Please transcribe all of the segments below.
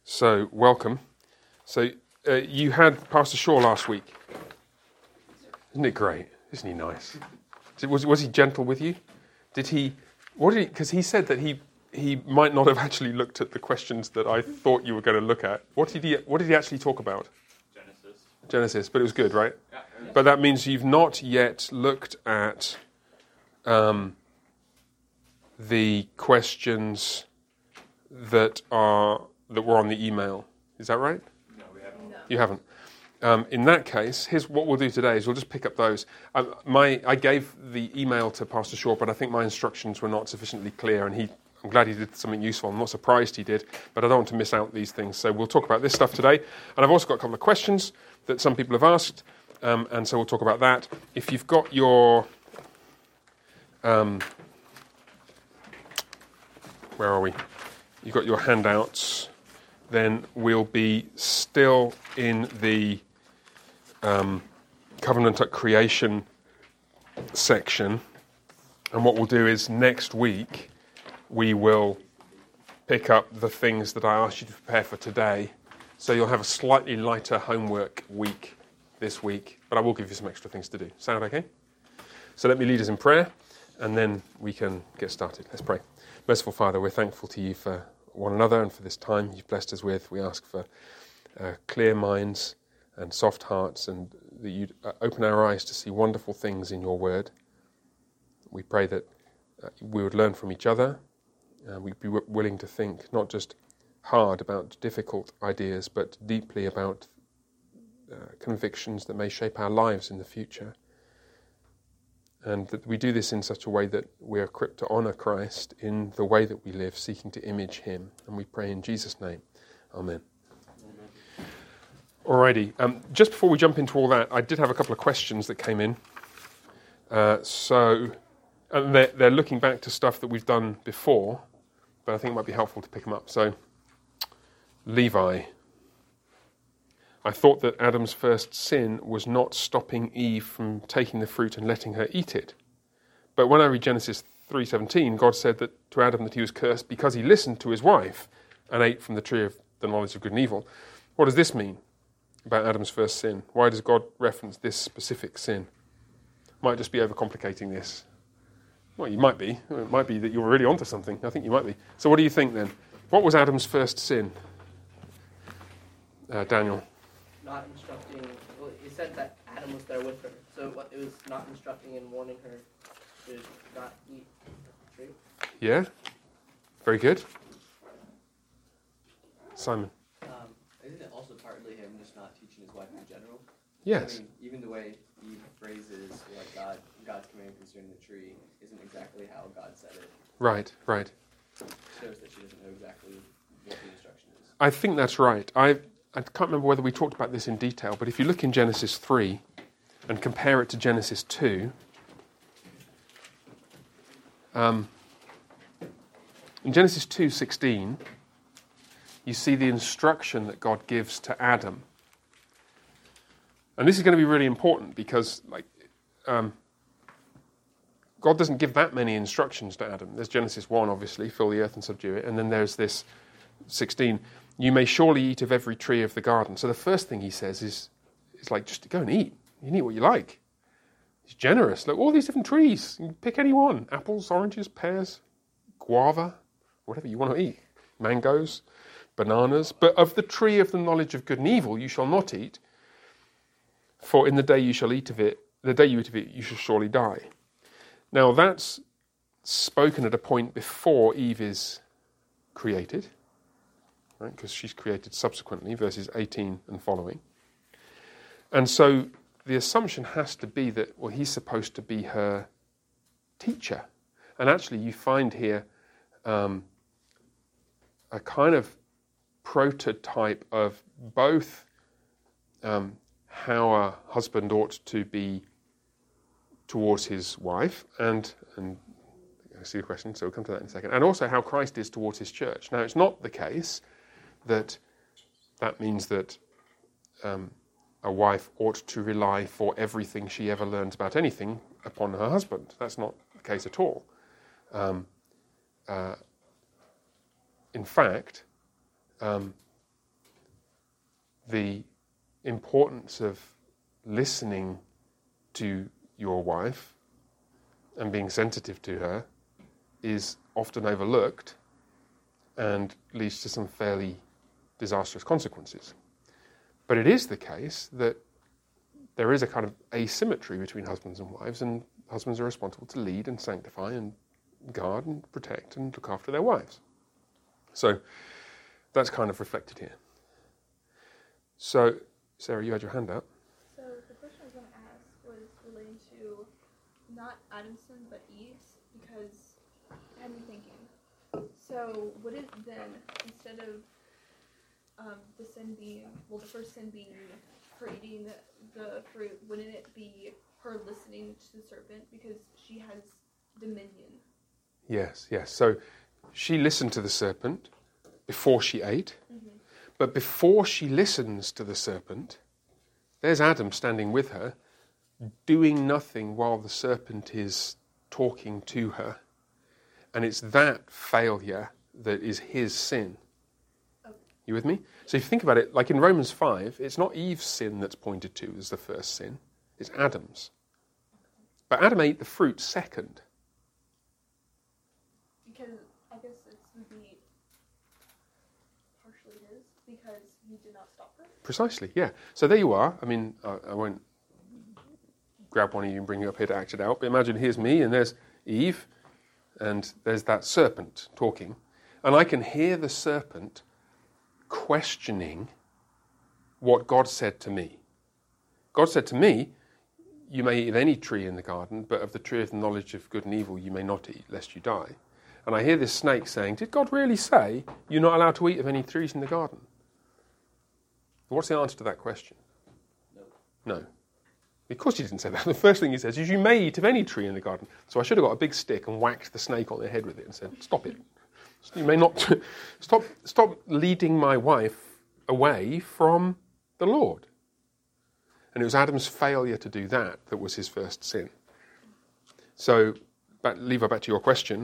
So, welcome. So, you had Pastor Shaw last week. Isn't it great? Isn't he nice? Was he gentle with you? Because he said that he might not have actually looked at the questions that I thought you were going to look at. What did he actually talk about? Genesis, but it was good, right? Yeah. But that means you've not yet looked at the questions that were on the email. Is that right? No, we haven't. No. You haven't. In that case, here's what we'll do today is we'll just pick up those. I gave the email to Pastor Shaw, but I think my instructions were not sufficiently clear, and I'm glad he did something useful. I'm not surprised he did, but I don't want to miss out these things. So we'll talk about this stuff today. And I've also got a couple of questions that some people have asked, and so we'll talk about that. If you've got your... where are we? You've got your handouts, then we'll be still in the covenant at creation section. And what we'll do is next week, we will pick up the things that I asked you to prepare for today. So you'll have a slightly lighter homework week this week, but I will give you some extra things to do. Sound okay? So let me lead us in prayer, and then we can get started. Let's pray. Merciful Father, we're thankful to you for one another and for this time you've blessed us with. We ask for clear minds and soft hearts, and that you'd open our eyes to see wonderful things in your word. We pray that we would learn from each other. We'd be willing to think not just hard about difficult ideas, but deeply about convictions that may shape our lives in the future. And that we do this in such a way that we are equipped to honour Christ in the way that we live, seeking to image him. And we pray in Jesus' name. Amen. Alrighty. Just before we jump into all that, I did have a couple of questions that came in. And they're looking back to stuff that we've done before, but I think it might be helpful to pick them up. So, Levi. I thought that Adam's first sin was not stopping Eve from taking the fruit and letting her eat it. But when I read Genesis 3:17, God said that to Adam that he was cursed because he listened to his wife and ate from the tree of the knowledge of good and evil. What does this mean about Adam's first sin? Why does God reference this specific sin? Might just be overcomplicating this. Well, you might be. It might be that you're really onto something. I think you might be. So what do you think then? What was Adam's first sin? Daniel? Not instructing. Well, it said that Adam was there with her, so it was not instructing and warning her to not eat the tree. Yeah? Very good. Simon? Isn't it also partly him just not teaching his wife in general? Yes. I mean, even the way he phrases like God's command concerning the tree isn't exactly how God said it. Right. Shows that she doesn't know exactly what the instruction is. I think that's right. I can't remember whether we talked about this in detail, but if you look in Genesis 3 and compare it to Genesis 2, in Genesis 2:16, you see the instruction that God gives to Adam. And this is going to be really important because God doesn't give that many instructions to Adam. There's Genesis 1, obviously, fill the earth and subdue it, and then there's this 16, you may surely eat of every tree of the garden. So the first thing he says is like, just go and eat. You can eat what you like. He's generous. Look, all these different trees. You can pick any one. Apples, oranges, pears, guava, whatever you want to eat. Mangoes, bananas. But of the tree of the knowledge of good and evil you shall not eat, for in the day you shall eat of it, the day you eat of it, you shall surely die. Now that's spoken at a point before Eve is created. Right, because she's created subsequently, verses 18 and following. And so the assumption has to be that, well, he's supposed to be her teacher. And actually you find here a kind of prototype of both how a husband ought to be towards his wife, and I see the question, so we'll come to that in a second, and also how Christ is towards his church. Now, it's not the case that means that a wife ought to rely for everything she ever learns about anything upon her husband. That's not the case at all. In fact, the importance of listening to your wife and being sensitive to her is often overlooked and leads to some fairly disastrous consequences. But it is the case that there is a kind of asymmetry between husbands and wives, and husbands are responsible to lead and sanctify and guard and protect and look after their wives. So that's kind of reflected here. So, Sarah, you had your hand up. So the question I was going to ask was relating to not Adam's sin, but Eve's, because it had me thinking. So would it then, instead of the sin being, the first sin being her eating the fruit, wouldn't it be her listening to the serpent because she has dominion? Yes. So she listened to the serpent before she ate, but before she listens to the serpent, there's Adam standing with her, doing nothing while the serpent is talking to her. And it's that failure that is his sin. Okay. You with me? So if you think about it, like in Romans 5, it's not Eve's sin that's pointed to as the first sin, it's Adam's. But Adam ate the fruit second. Because I guess it would be partially his, because he did not stop her. Precisely, yeah. So there you are. I mean, I won't grab one of you and bring you up here to act it out, but imagine here's me and there's Eve and there's that serpent talking. And I can hear the serpent questioning what God said to me. God said to me, you may eat of any tree in the garden, but of the tree of the knowledge of good and evil you may not eat, lest you die. And I hear this snake saying, did God really say you're not allowed to eat of any trees in the garden? What's the answer to that question? No. Of course he didn't say that. The first thing he says is, you may eat of any tree in the garden. So I should have got a big stick and whacked the snake on the head with it and said, stop it. You may not... Stop leading my wife away from the Lord. And it was Adam's failure to do that was his first sin. So, Levi, back to your question.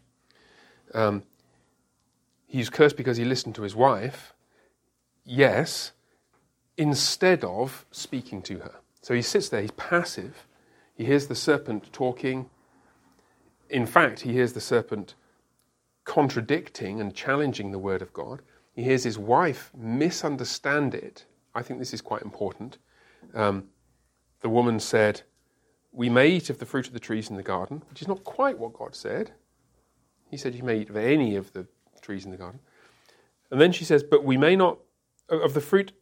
He's cursed because he listened to his wife. Yes, instead of speaking to her. So he sits there, he's passive. He hears the serpent talking. In fact, he hears the serpent contradicting and challenging the word of God. He hears his wife misunderstand it. I think this is quite important. The woman said, we may eat of the fruit of the trees in the garden, which is not quite what God said. He said you may eat of any of the trees in the garden. And then she says, but we may not, of the fruit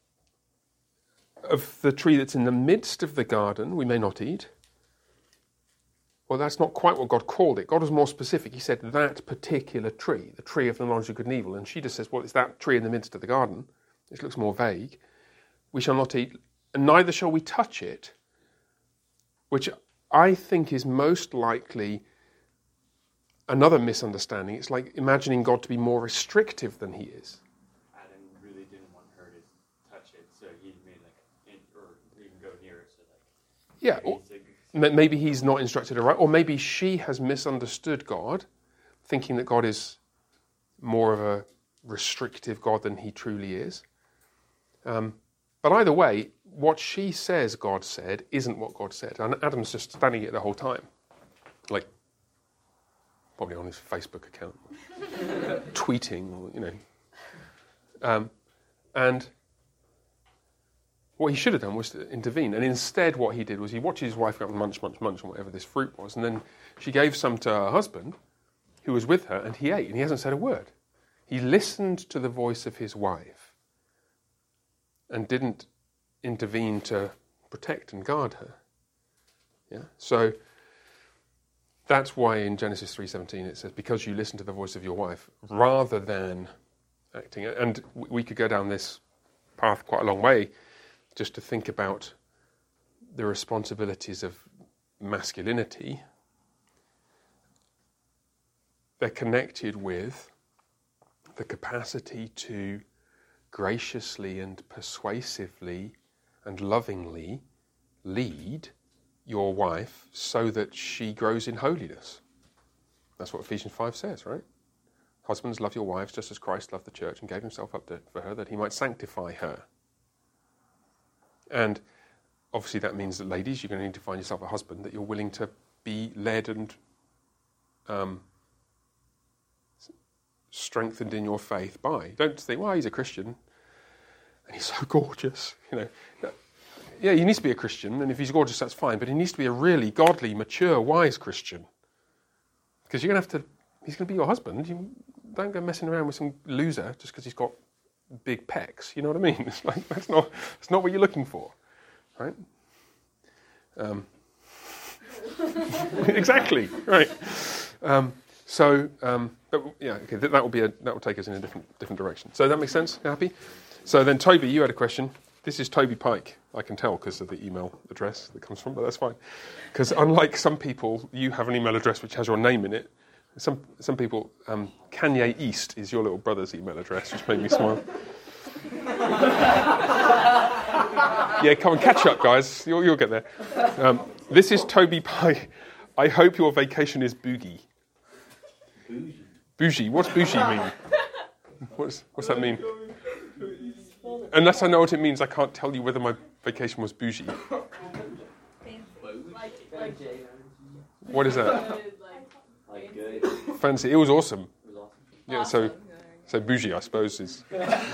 of the tree that's in the midst of the garden, we may not eat. Well, that's not quite what God called it. God was more specific. He said that particular tree, the tree of the knowledge of good and evil. And she just says, well, it's that tree in the midst of the garden. This looks more vague. We shall not eat, and neither shall we touch it, which I think is most likely another misunderstanding. It's like imagining God to be more restrictive than he is. Adam really didn't want her to touch it, so he made or even go near it. So Yeah, maybe he's not instructed her right, or maybe she has misunderstood God, thinking that God is more of a restrictive God than he truly is. But either way, what she says God said isn't what God said. And Adam's just standing it the whole time. Like, probably on his Facebook account. Tweeting, or, and what he should have done was to intervene. And instead what he did was he watched his wife go and munch on whatever this fruit was. And then she gave some to her husband, who was with her, and he ate. And he hasn't said a word. He listened to the voice of his wife and didn't intervene to protect and guard her. Yeah. So that's why in Genesis 3:17 it says, because you listen to the voice of your wife, rather than acting. And we could go down this path quite a long way just to think about the responsibilities of masculinity. They're connected with the capacity to graciously and persuasively and lovingly lead your wife so that she grows in holiness. That's what Ephesians 5 says, right? Husbands, love your wives just as Christ loved the church and gave himself up for her, that he might sanctify her. And obviously that means that, ladies, you're going to need to find yourself a husband that you're willing to be led and strengthened in your faith by. Don't think, well, he's a Christian and he's so gorgeous. Yeah, he needs to be a Christian, and if he's gorgeous, that's fine, but he needs to be a really godly, mature, wise Christian. Because he's going to be your husband. You don't go messing around with some loser just because he's got big pecs. You know what I mean? It's like, that's not what you're looking for, right? Exactly, right. That will take us in a different direction. So that makes sense? You happy? So then, Toby, you had a question. This is Toby Pike. I can tell because of the email address that comes from, but that's fine. Because unlike some people, you have an email address which has your name in it. Some people, Kanye East is your little brother's email address, which made me smile. Yeah, come on, catch up, guys. You'll get there. This is Toby Pike. I hope your vacation is boogie. Bougie. What's bougie mean? What's that mean? Unless I know what it means, I can't tell you whether my vacation was bougie. What is that? Like good. Fancy. It was awesome. It was awesome. Yeah, so bougie, I suppose, is...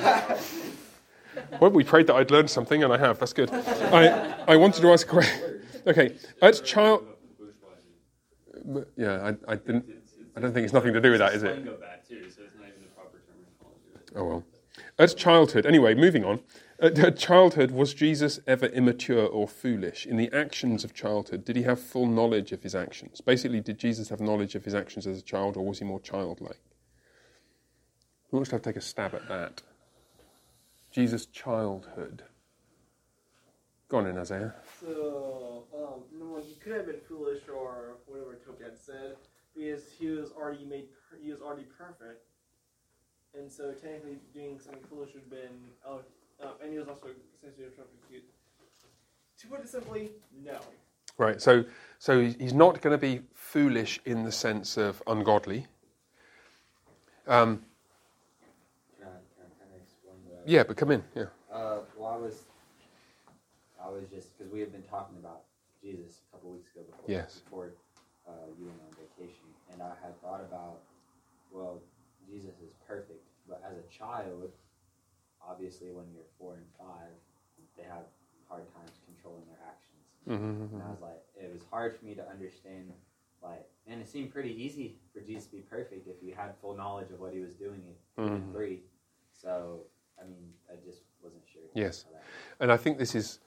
Well, we prayed that I'd learned something, and I have. That's good. I wanted to ask a question. Okay, as child... Yeah, I didn't... I don't think it's nothing to do with that, is it? Oh, well. At childhood... Anyway, moving on. At childhood, was Jesus ever immature or foolish? In the actions of childhood, did he have full knowledge of his actions? Basically, did Jesus have knowledge of his actions as a child, or was he more childlike? Who wants to take a stab at that? Jesus' childhood. Go on in, Isaiah. So, he could have been foolish or whatever Toby had said, because he was already perfect, and so technically doing something foolish would have been, and he was also essentially a perfect kid. To put it simply, no. Right. So he's not going to be foolish in the sense of ungodly. Can I explain that? Yeah, but come in. Yeah. Well, I was just, because we had been talking about Jesus a couple weeks ago before you went on vacation, and I had thought about, well, Jesus is perfect, but as a child, obviously when you're 4 and 5, they have hard times controlling their actions. Mm-hmm. And I was like, it was hard for me to understand, and it seemed pretty easy for Jesus to be perfect if you had full knowledge of what he was doing at 3. So, I mean, I just wasn't sure. Yes. And I think this is...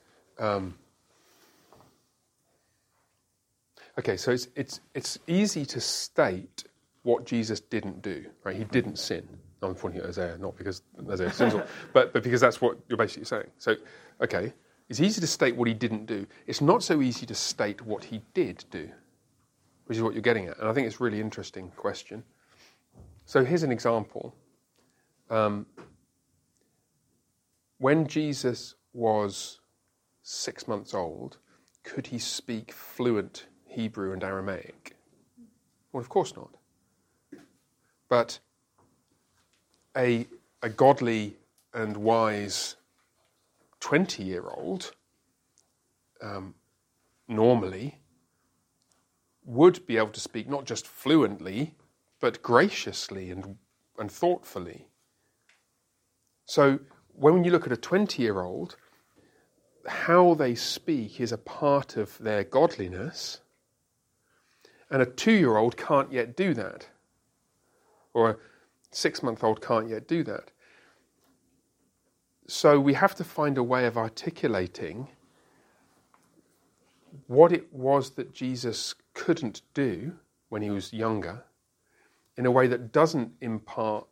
okay, so it's easy to state what Jesus didn't do, right? He didn't sin. I'm pointing at Isaiah, not because Isaiah sins, but because that's what you're basically saying. So, okay, it's easy to state what he didn't do. It's not so easy to state what he did do, which is what you're getting at. And I think it's a really interesting question. So here's an example. When Jesus was 6 months old, could he speak fluent Hebrew and Aramaic? Well, of course not. But a godly and wise 20-year-old normally would be able to speak not just fluently, but graciously and thoughtfully. So when you look at a 20-year-old, how they speak is a part of their godliness, and a 2-year-old can't yet do that. Or a 6-month-old can't yet do that. So we have to find a way of articulating what it was that Jesus couldn't do when he was younger in a way that doesn't import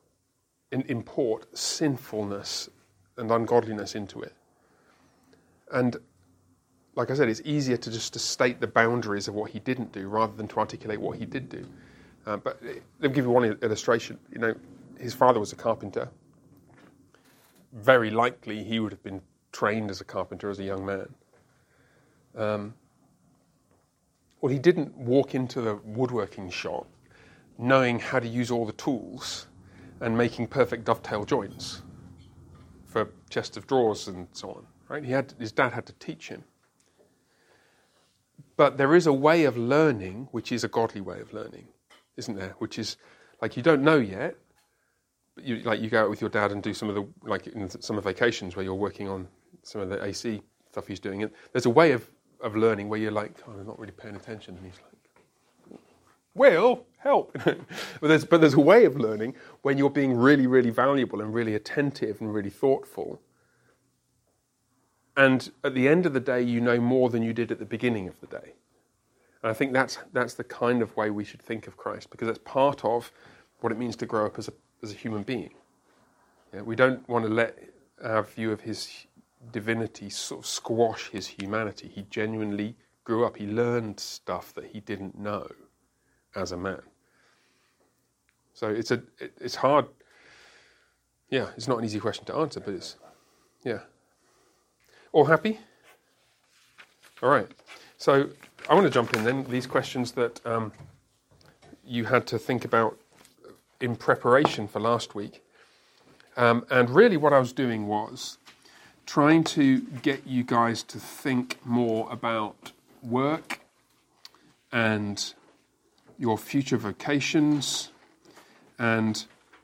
sinfulness and ungodliness into it. And like I said, it's easier to state the boundaries of what he didn't do rather than to articulate what he did do. But let me give you one illustration. You know, his father was a carpenter. Very likely he would have been trained as a carpenter as a young man. Well, he didn't walk into the woodworking shop knowing how to use all the tools and making perfect dovetail joints for chests of drawers and so on. right? His dad had to teach him. But there is a way of learning which is a godly way of learning, isn't there? Which is, like, you don't know yet, but you go out with your dad and do some of the, like in summer vacations where you're working on some of the AC stuff he's doing. And there's a way of learning where you're like, oh, I'm not really paying attention. And he's like, Will, help. but there's a way of learning when you're being really, really valuable and really attentive and really thoughtful. And at the end of the day, you know more than you did at the beginning of the day. And I think that's the kind of way we should think of Christ, because that's part of what it means to grow up as a human being. Yeah, we don't want to let our view of his divinity sort of squash his humanity. He genuinely grew up. He learned stuff that he didn't know as a man. So it's hard. Yeah, it's not an easy question to answer, but it's, yeah. All happy? All right. So I want to jump in then. These questions that you had to think about in preparation for last week. And really what I was doing was trying to get you guys to think more about work and your future vocations and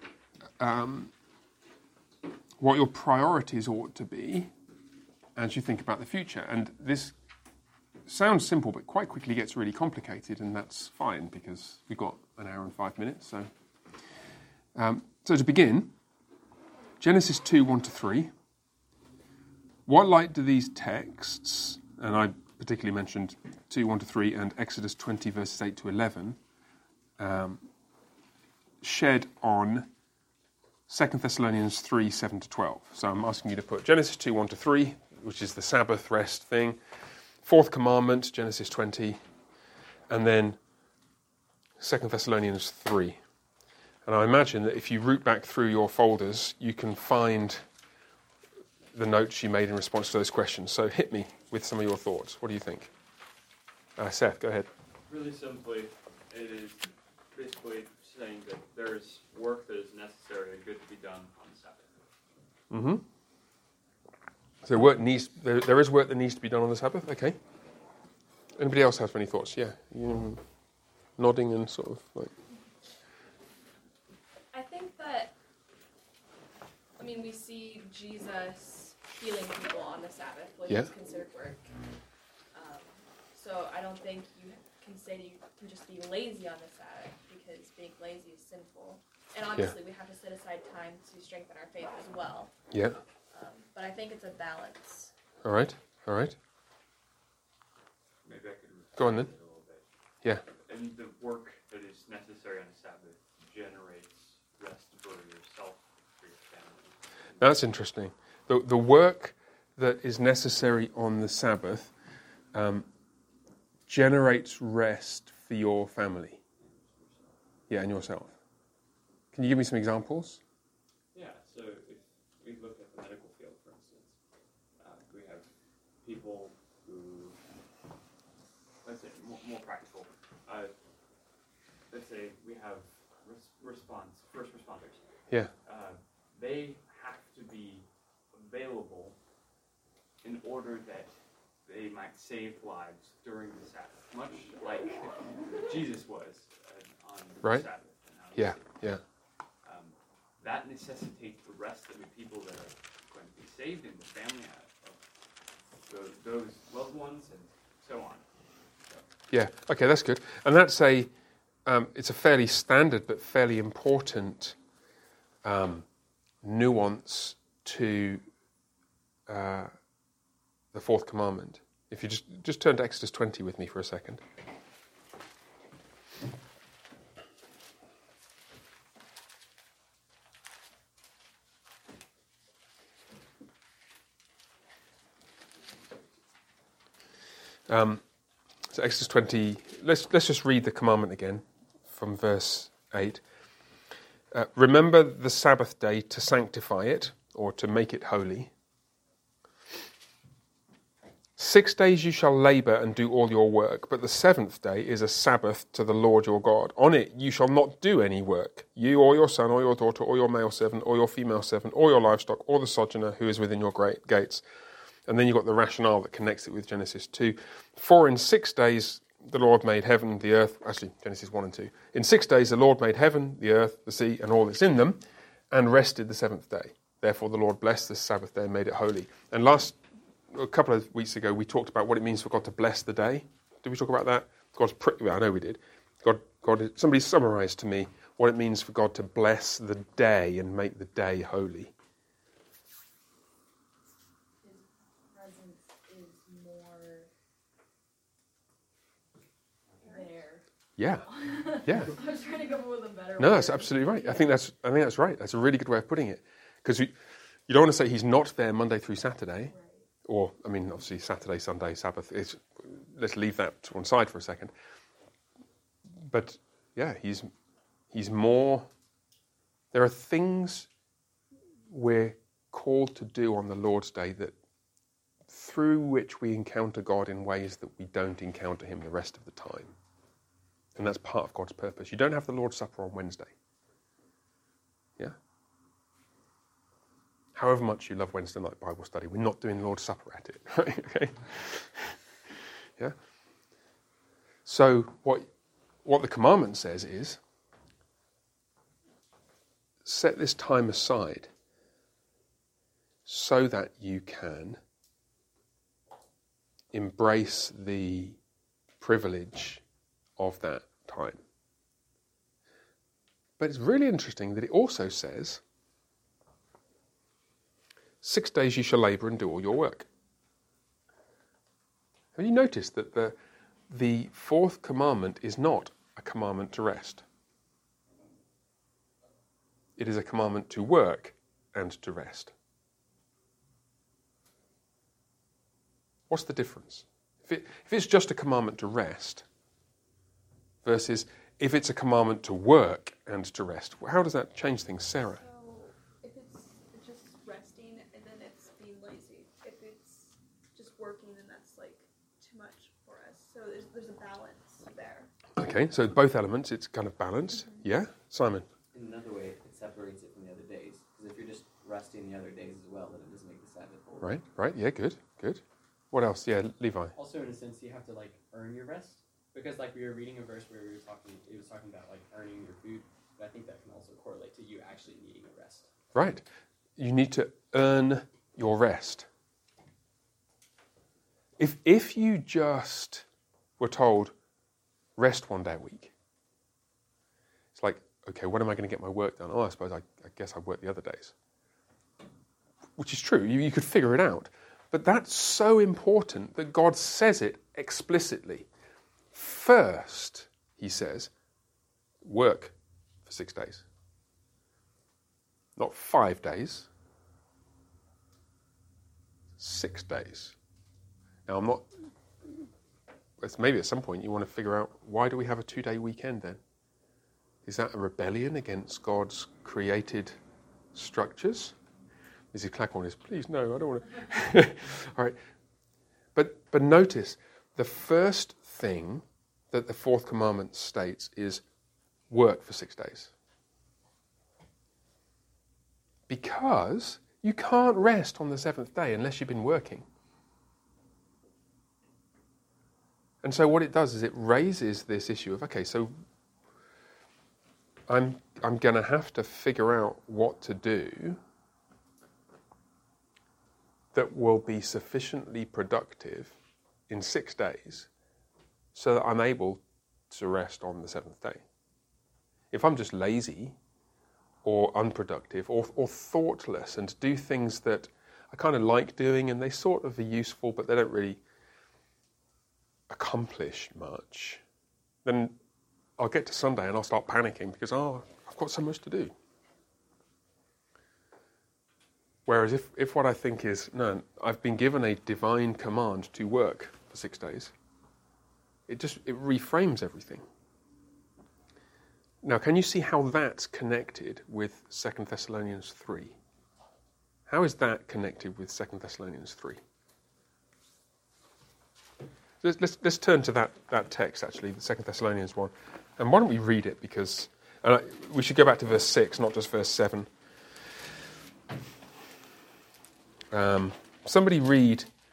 what your priorities ought to be as you think about the future. And this sounds simple, but quite quickly gets really complicated, and that's fine because we've got an hour and 5 minutes. So to begin, Genesis 2, 1-3. What light do these texts, and I particularly mentioned 2, 1-3 and Exodus 20, verses 8-11, shed on 2 Thessalonians 3, 7-12. So I'm asking you to put Genesis 2, 1-3, which is the Sabbath rest thing, fourth commandment, Genesis 20, and then 2 Thessalonians 3. And I imagine that if you root back through your folders, you can find the notes you made in response to those questions. So hit me with some of your thoughts. What do you think? Seth, go ahead. Really simply, it is basically saying that there is work that is necessary and good to be done on the Sabbath. Mm-hmm. So there is work that needs to be done on the Sabbath? Okay. Anybody else have any thoughts? Yeah. You nodding and sort of like... I think that, we see Jesus healing people on the Sabbath, which is considered work. So I don't think you can say that you can just be lazy on the Sabbath, because being lazy is sinful. And obviously we have to set aside time to strengthen our faith as well. Yeah. But I think it's a balance. All right. Maybe I could go on then. A little bit. Yeah. And the work that is necessary on the Sabbath generates rest for yourself, for your family. That's interesting. The work that is necessary on the Sabbath generates rest for your family. Yeah, and yourself. Can you give me some examples? Yeah, so if we look at the medical field, for instance, we have people who, let's say, more practical. Let's say we have first responders. Yeah. They have to be available in order that they might save lives during the Sabbath, much like Jesus was on the Sabbath. Yeah. That necessitates the rest of the people that are going to be saved in the family of those loved ones and so on. So. Yeah, okay, that's good. And that's it's a fairly standard but fairly important nuance to the fourth commandment. If you just turn to Exodus 20 with me for a second. So Exodus 20, let's just read the commandment again from verse 8. Remember the Sabbath day to sanctify it, or to make it holy. 6 days you shall labour and do all your work, but the seventh day is a Sabbath to the Lord your God. On it you shall not do any work, you or your son or your daughter or your male servant or your female servant or your livestock or the sojourner who is within your gates. And then you've got the rationale that connects it with Genesis 2. For in 6 days the Lord made heaven, the earth, actually Genesis 1 and 2. In 6 days the Lord made heaven, the earth, the sea, and all that's in them, and rested the seventh day. Therefore the Lord blessed the Sabbath day and made it holy. And a couple of weeks ago we talked about what it means for God to bless the day. Did we talk about that? I know we did. Somebody summarised to me what it means for God to bless the day and make the day holy. His presence is more there. Yeah. Yeah. I was trying to come up with a better No, word. that's absolutely right. I think that's right. That's a really good way of putting it. Because you don't want to say he's not there Monday through Saturday. Right. Or, obviously Saturday, Sunday, Sabbath. Let's leave that to one side for a second. But, yeah, he's more... There are things we're called to do on the Lord's Day that through which we encounter God in ways that we don't encounter him the rest of the time. And that's part of God's purpose. You don't have the Lord's Supper on Wednesday. Yeah? However much you love Wednesday night Bible study, we're not doing the Lord's Supper at it. Right? Okay? Yeah? So what the commandment says is, set this time aside so that you can embrace the privilege of that time. But it's really interesting that it also says, 6 days you shall labour and do all your work. Have you noticed that the fourth commandment is not a commandment to rest? It is a commandment to work and to rest. What's the difference? If it's just a commandment to rest versus if it's a commandment to work and to rest, how does that change things, Sarah? So if it's just resting and then it's being lazy, if it's just working, then that's like too much for us. So there's a balance there. Okay, so both elements, it's kind of balanced. Mm-hmm. Yeah? Simon? In another way, it separates it from the other days. Because if you're just resting the other days as well, then it doesn't make the Sabbath holy. Right, yeah, good. What else? Yeah, Levi. Also, in a sense, you have to earn your rest, because we were reading a verse where it was talking about earning your food. But I think that can also correlate to you actually needing a rest. Right, you need to earn your rest. If you just were told rest one day a week, it's like, okay, when am I going to get my work done? Oh, I suppose I guess I work the other days, which is true. You could figure it out. But that's so important that God says it explicitly. First, he says, work for 6 days. Not 5 days. 6 days. Now, maybe at some point you want to figure out, why do we have a 2-day weekend then? Is that a rebellion against God's created structures? Mrs. Claghorn is, please, no, I don't want to. All right. But notice, the first thing that the fourth commandment states is work for 6 days. Because you can't rest on the seventh day unless you've been working. And so what it does is it raises this issue of, okay, so I'm going to have to figure out what to do that will be sufficiently productive in 6 days so that I'm able to rest on the seventh day. If I'm just lazy or unproductive or thoughtless and do things that I kind of like doing and they sort of are useful but they don't really accomplish much, then I'll get to Sunday and I'll start panicking because, I've got so much to do. Whereas if what I think is, no, I've been given a divine command to work for 6 days, it reframes everything. Now, can you see how that's connected with 2 Thessalonians 3? How is that connected with 2 Thessalonians 3? Let's turn to that text, actually, the 2 Thessalonians 1. And why don't we read it, because we should go back to verse 6, not just verse 7. Somebody read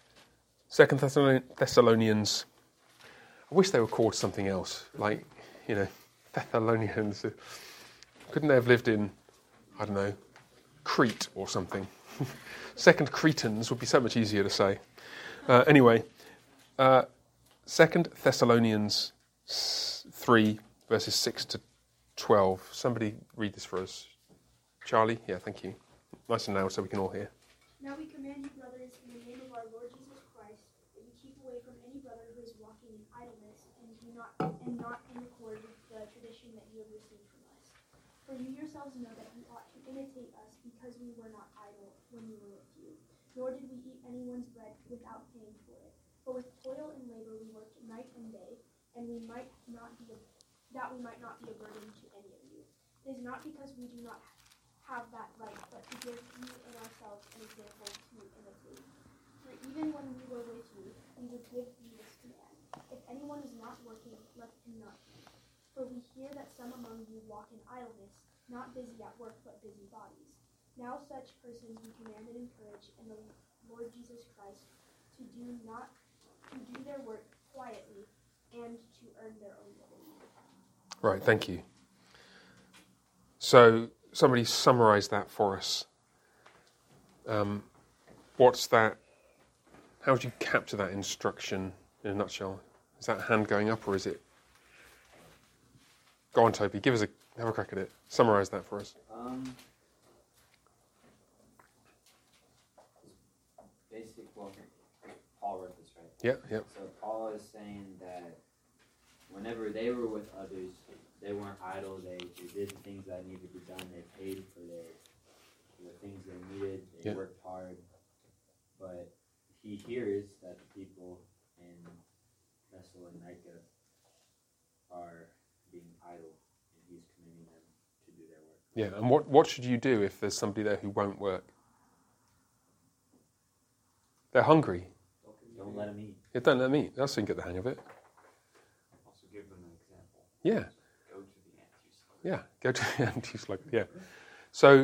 2 Thessalonians. I wish they were called something else, like, Thessalonians. Couldn't they have lived in, I don't know, Crete or something? Second Cretans would be so much easier to say. Anyway, 2 Thessalonians 3, verses 6 to 12. Somebody read this for us. Charlie? Yeah, thank you. Nice and loud so we can all hear. Now we command you, brothers, in the name of our Lord Jesus Christ, that you keep away from any brother who is walking in idleness and not in accord with the tradition that you have received from us. For you yourselves know that you ought to imitate us, because we were not idle when we were with you, nor did we eat anyone's bread without paying for it. But with toil and labor we worked night and day, and we might not be a burden to any of you. It is not because we do not have that right, but to give you and ourselves an example to imitate. For even when we were with you, we would give you this command: if anyone is not working, let him not eat. For we hear that some among you walk in idleness, not busy at work, but busy bodies. Now such persons we command and encourage in the Lord Jesus Christ to do their work quietly and to earn their own living. Right, thank you. So, somebody summarise that for us. What's that? How would you capture that instruction in a nutshell? Is that hand going up, or is it? Go on, Toby. Have a crack at it. Summarise that for us. Paul wrote this, right? Yeah. So Paul is saying that whenever they were with others, they weren't idle. They did the things that needed to be done. They paid for the things they needed. They worked hard. But he hears that the people in Thessalonica are being idle, and he's commanding them to do their work. Yeah, and what should you do if there's somebody there who won't work? They're hungry. Don't let them eat. Yeah, don't let them eat. They'll soon get the hang of it. Also give them an example. Yeah. Go to the anti-slugger. Yeah, go to the anti-slugger. Yeah. So,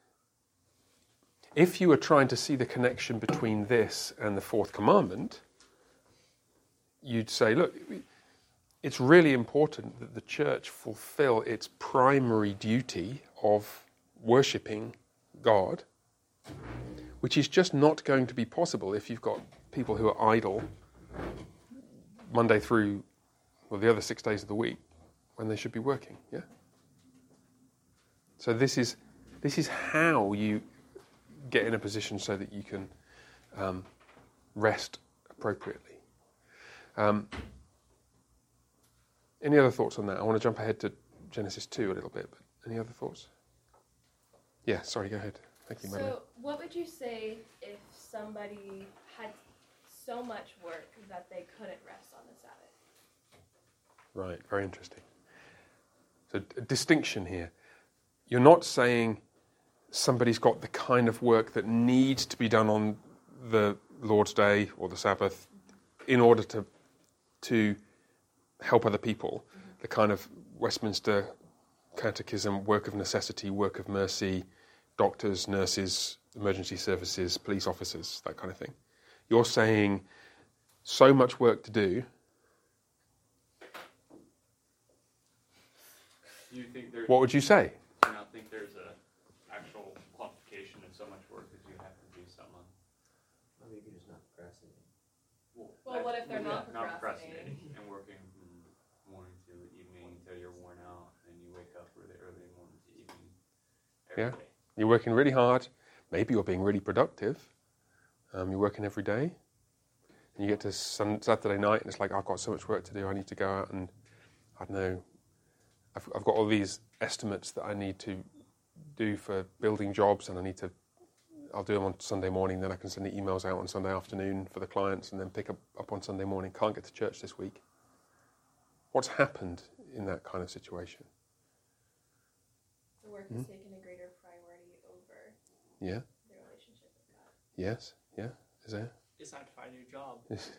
if you were trying to see the connection between this and the fourth commandment, you'd say, look, it's really important that the church fulfill its primary duty of worshipping God, which is just not going to be possible if you've got people who are idle Monday through, the other 6 days of the week when they should be working. Yeah. So this is how you get in a position so that you can rest appropriately. Any other thoughts on that? I want to jump ahead to Genesis 2 a little bit, but any other thoughts? Yeah, sorry, go ahead. Thank you, Madeline. So, what would you say if somebody had so much work that they couldn't rest on the Sabbath? Right, very interesting. So, a distinction here. You're not saying somebody's got the kind of work that needs to be done on the Lord's Day or the Sabbath in order to help other people, the kind of Westminster Catechism, work of necessity, work of mercy, doctors, nurses, emergency services, police officers, that kind of thing. You're saying so much work to do. What would you say? I don't think there's an actual quantification of so much work that you have to do something on. Maybe you can just not procrastinate. Well, what if they're not Not procrastinating? procrastinating and working from morning to evening until you're worn out, and you wake up really early morning to evening every day. You're working really hard. Maybe you're being really productive. You're working every day. And you get to Saturday night and it's like, I've got so much work to do. I need to go out and, I don't know, I've got all these estimates that I need to do for building jobs, and I'll do them on Sunday morning, then I can send the emails out on Sunday afternoon for the clients and then pick up on Sunday morning. Can't get to church this week. What's happened in that kind of situation? The work has taken a greater priority over Yeah. the relationship with God. Yes. Yeah. Is there? It's time to find a new job.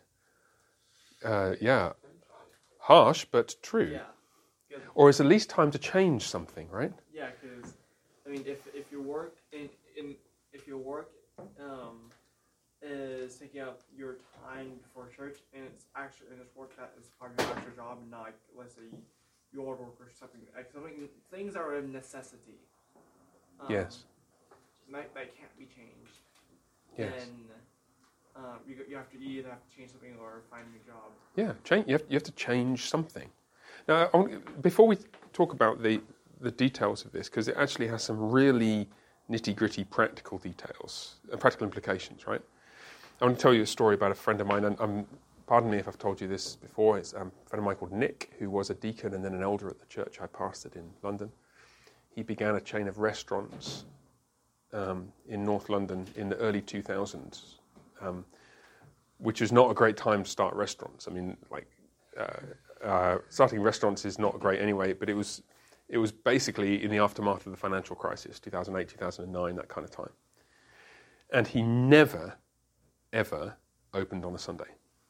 Yeah. Harsh, but true. Yeah. Or it's at least time to change something, right? Yeah, because I mean, if your work if your work is taking taking up your time before church, and it's work that is part of your actual job, and not like, let's say yard work or something things that are a necessity. Yes. That can't be changed. Yes. And you have to either have to change something or find a new job. Yeah, you have to change something. Now, before we talk about the details of this, because it actually has some really nitty-gritty practical details, practical implications, right? I want to tell you a story about a friend of mine, and pardon me if I've told you this before. It's a friend of mine called Nick, who was a deacon and then an elder at the church I pastored in London. He began a chain of restaurants in North London in the early 2000s, which was not a great time to start restaurants. I mean, starting restaurants is not great anyway, but it was basically in the aftermath of the financial crisis, 2008, 2009, that kind of time. And he never, ever opened on a Sunday.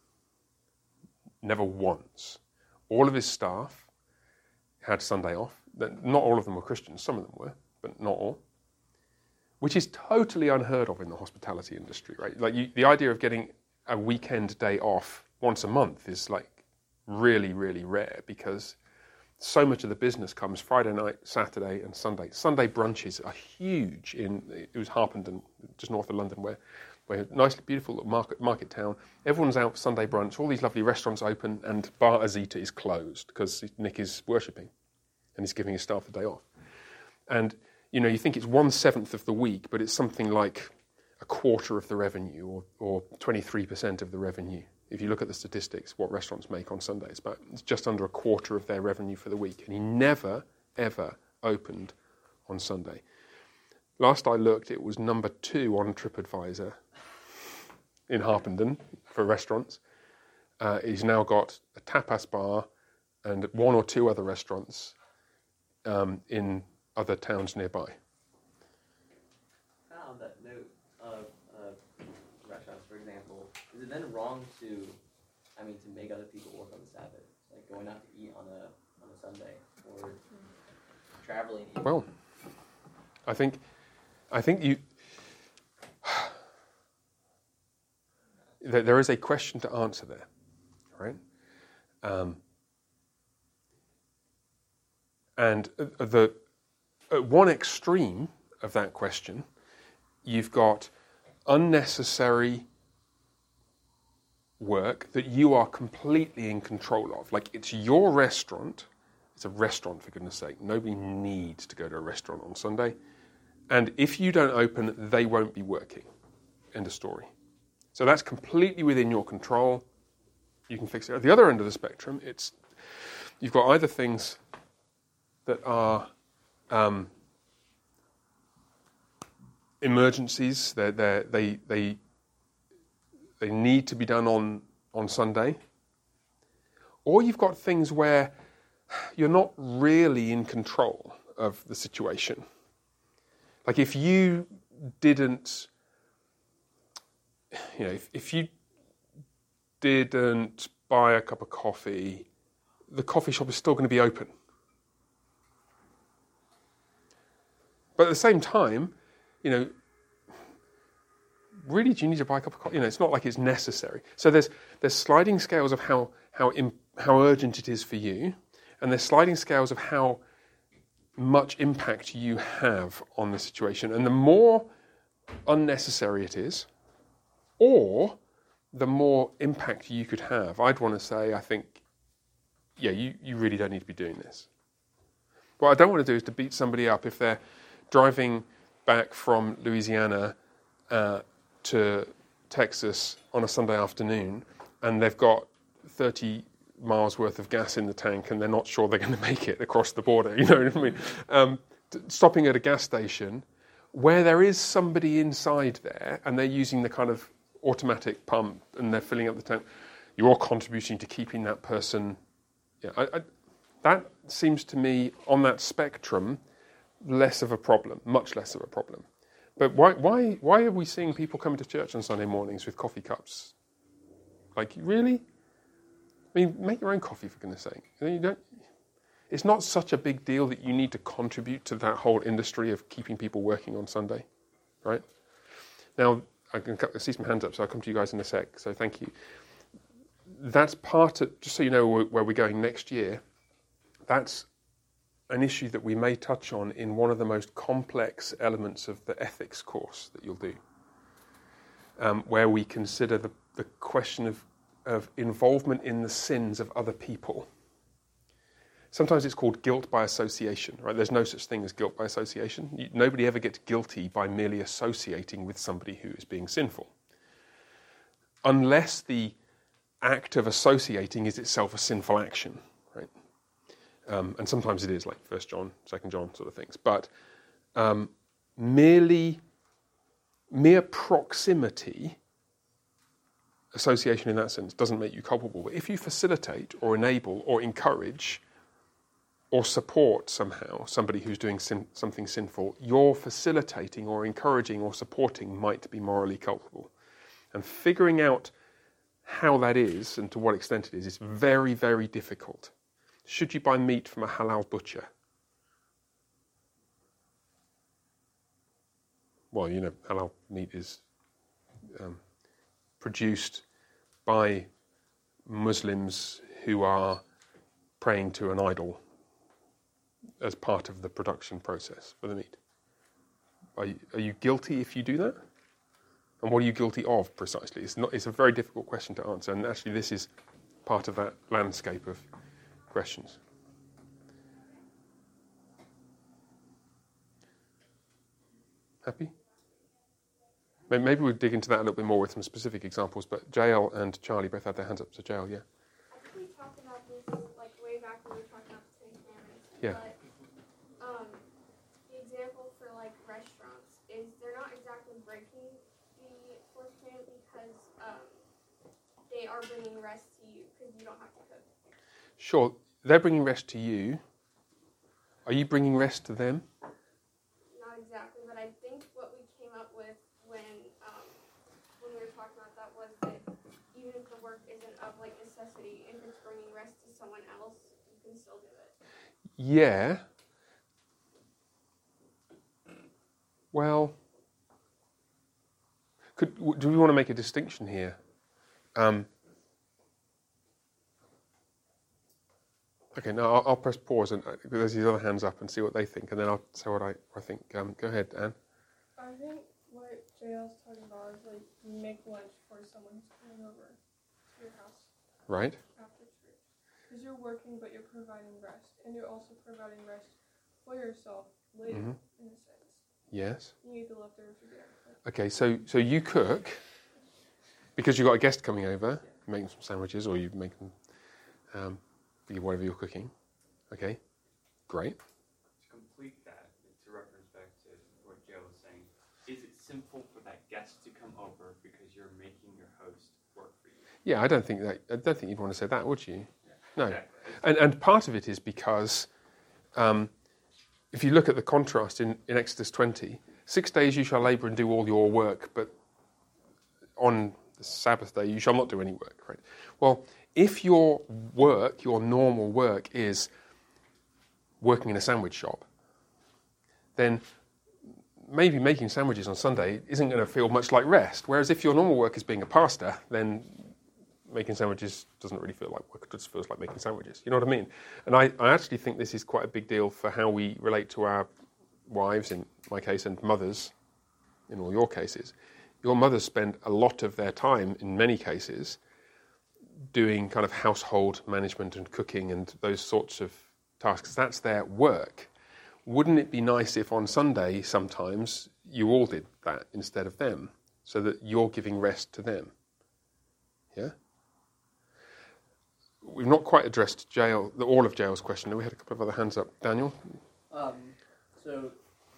Never once. All of his staff had Sunday off. Not all of them were Christians, some of them were, but not all. Which is totally unheard of in the hospitality industry, right? The idea of getting a weekend day off once a month is really, really rare, because so much of the business comes Friday night, Saturday and Sunday. Sunday brunches are huge it was Harpenden, just north of London, where nicely beautiful little market town. Everyone's out for Sunday brunch, all these lovely restaurants open, and Bar Azita is closed because Nick is worshipping and he's giving his staff the day off. And, you think it's 1/7 of the week, but it's something like a quarter of the revenue or 23% of the revenue. If you look at the statistics, what restaurants make on Sundays, it's just under a quarter of their revenue for the week. And he never, ever opened on Sunday. Last I looked, it was number 2 on TripAdvisor in Harpenden for restaurants. He's now got a tapas bar and 1 or 2 other restaurants in other towns nearby. On that note of restaurants, for example, is it then wrong to make other people work on the Sabbath, like going out to eat on a Sunday or traveling? Well, I think you. There is a question to answer there, right? And at one extreme of that question, you've got unnecessary work that you are completely in control of. It's your restaurant. It's a restaurant, for goodness sake. Nobody needs to go to a restaurant on Sunday. And if you don't open, they won't be working. End of story. So that's completely within your control. You can fix it. At the other end of the spectrum, you've got either things that are emergencies. They need to be done on Sunday. Or you've got things where you're not really in control of the situation. Like if you didn't, if you didn't buy a cup of coffee, the coffee shop is still going to be open. But at the same time, really, do you need to buy a cup of coffee? It's not like it's necessary. So there's sliding scales of how urgent it is for you, and there's sliding scales of how much impact you have on the situation. And the more unnecessary it is, or the more impact you could have, I'd want to say, I think, you really don't need to be doing this. What I don't want to do is to beat somebody up if they're driving back from Louisiana to Texas on a Sunday afternoon, and they've got 30 miles worth of gas in the tank, and they're not sure they're going to make it across the border. You know what I mean? Stopping at a gas station where there is somebody inside there, and they're using the kind of automatic pump, and they're filling up the tank. You're contributing to keeping that person. That seems to me on that spectrum less of a problem, much less of a problem. But why are we seeing people coming to church on Sunday mornings with coffee cups? Really? I mean, make your own coffee, for goodness sake. It's not such a big deal that you need to contribute to that whole industry of keeping people working on Sunday, right? Now, I see some hands up, so I'll come to you guys in a sec. So thank you. That's part of, just so you know where we're going next year, that's an issue that we may touch on in one of the most complex elements of the ethics course that you'll do, where we consider the question of involvement in the sins of other people. Sometimes it's called guilt by association, right? There's no such thing as guilt by association. Nobody ever gets guilty by merely associating with somebody who is being sinful. Unless the act of associating is itself a sinful action, right? And sometimes it is, like 1 John, 2 John sort of things. But mere proximity, association in that sense, doesn't make you culpable. But if you facilitate or enable or encourage or support somehow somebody who's doing something sinful, your facilitating or encouraging or supporting might be morally culpable. And figuring out how that is and to what extent it is very, very difficult. Should you buy meat from a halal butcher? Well, you know, halal meat is produced by Muslims who are praying to an idol as part of the production process for the meat. Are you guilty if you do that? And what are you guilty of precisely? It's a very difficult question to answer, and actually this is part of that landscape of questions. Happy? Maybe we'll dig into that a little bit more with some specific examples, but JL and Charlie both had their hands up, so JL, yeah. I think we talked about this like way back when we were talking about the Ten Commandments. Yeah. But the example for like restaurants is they're not exactly breaking the fourth commandment because they are bringing rest to you because you don't have to cook. Sure, they're bringing rest to you. Are you bringing rest to them? Not exactly, but I think what we came up with when we were talking about that was that even if the work isn't of like necessity, if it's bringing rest to someone else, you can still do it. Yeah. Well, do we want to make a distinction here? Okay, now I'll press pause and there's these other hands up and see what they think, and then I'll say what I think. Go ahead, Anne. I think what JL's talking about is like you make lunch for someone who's coming over to your house. Right. After church. Because you're working, but you're providing rest. And you're also providing rest for yourself later, in a sense. Yes. You eat the leftovers for dinner. Okay, so you cook because you've got a guest coming over, making some sandwiches, or you make them whatever you're cooking. Okay, great. To complete that, to reference back to what Joe was saying, is it sinful for that guest to come over because you're making your host work for you? Yeah, I don't think you'd want to say that, would you? Yeah, no. Exactly. And part of it is because if you look at the contrast in Exodus 20, 6 days you shall labour and do all your work, but on the Sabbath day you shall not do any work, right? Well, if your work, your normal work, is working in a sandwich shop, then maybe making sandwiches on Sunday isn't going to feel much like rest. Whereas if your normal work is being a pastor, then making sandwiches doesn't really feel like work. It just feels like making sandwiches. You know what I mean? And I actually think this is quite a big deal for how we relate to our wives, in my case, and mothers, in all your cases. Your mothers spend a lot of their time, in many cases, doing kind of household management and cooking and those sorts of tasks. That's their work. Wouldn't it be nice if on Sunday sometimes you all did that instead of them, so that you're giving rest to them? Yeah? We've not quite addressed all of JL's question. We had a couple of other hands up. Daniel? So,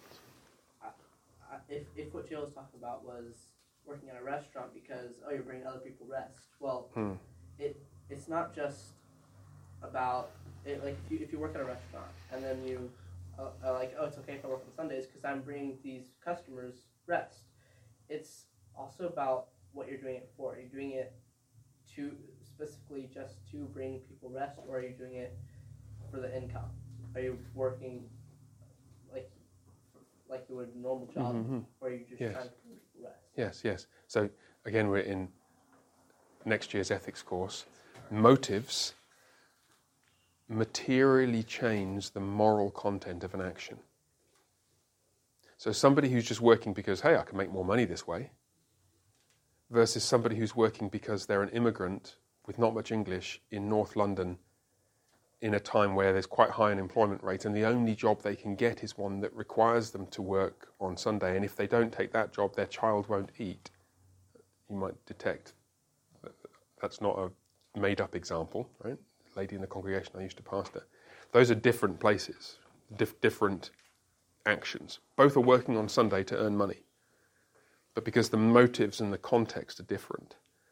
if what Jill was talking about was working at a restaurant because, you're bringing other people rest, well, it's not just about, like, if you work at a restaurant and then you are like, it's okay if I work on Sundays because I'm bringing these customers rest. It's also about what you're doing it for. Are you doing it to specifically just to bring people rest, or are you doing it for the income? Are you working like you would a normal job, or are you just trying to bring people rest? Yes, yes. So again, we're in next year's ethics course. Motives materially change the moral content of an action. So somebody who's just working because, hey, I can make more money this way, versus somebody who's working because they're an immigrant with not much English in North London in a time where there's quite high unemployment rate, and the only job they can get is one that requires them to work on Sunday, and if they don't take that job, their child won't eat. You might detect that's not a made-up example, right? Lady in the congregation I used to pastor. Those are different places, different actions. Both are working on Sunday to earn money. But because the motives and the context are different,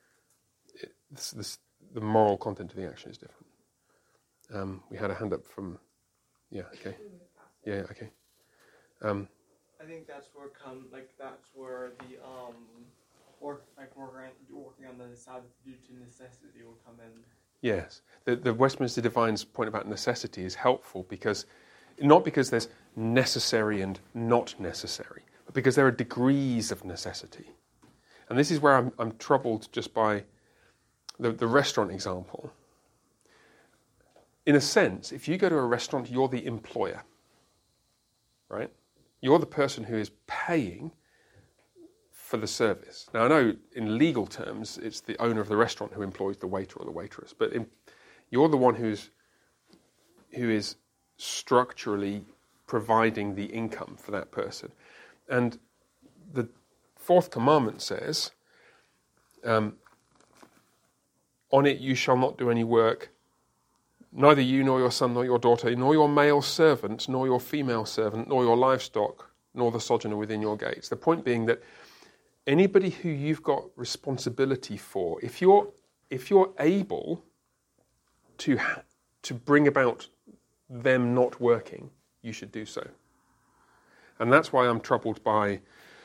the moral content of the action is different. We had a hand up from... Yeah, okay. Yeah, okay. I think that's where that's where the working on the Sabbath due to necessity will come in. Yes. The Westminster Divine's point about necessity is helpful because, not because there's necessary and not necessary, but because there are degrees of necessity. And this is where I'm troubled just by the restaurant example. In a sense, if you go to a restaurant, you're the employer, right? You're the person who is paying for the service. Now, I know in legal terms, it's the owner of the restaurant who employs the waiter or the waitress, but you're the one who is structurally providing the income for that person. And the fourth commandment says, on it you shall not do any work, neither you nor your son nor your daughter, nor your male servant, nor your female servant, nor your livestock, nor the sojourner within your gates. The point being that anybody who you've got responsibility for, if you're able to bring about them not working, you should do so. And that's why I'm troubled by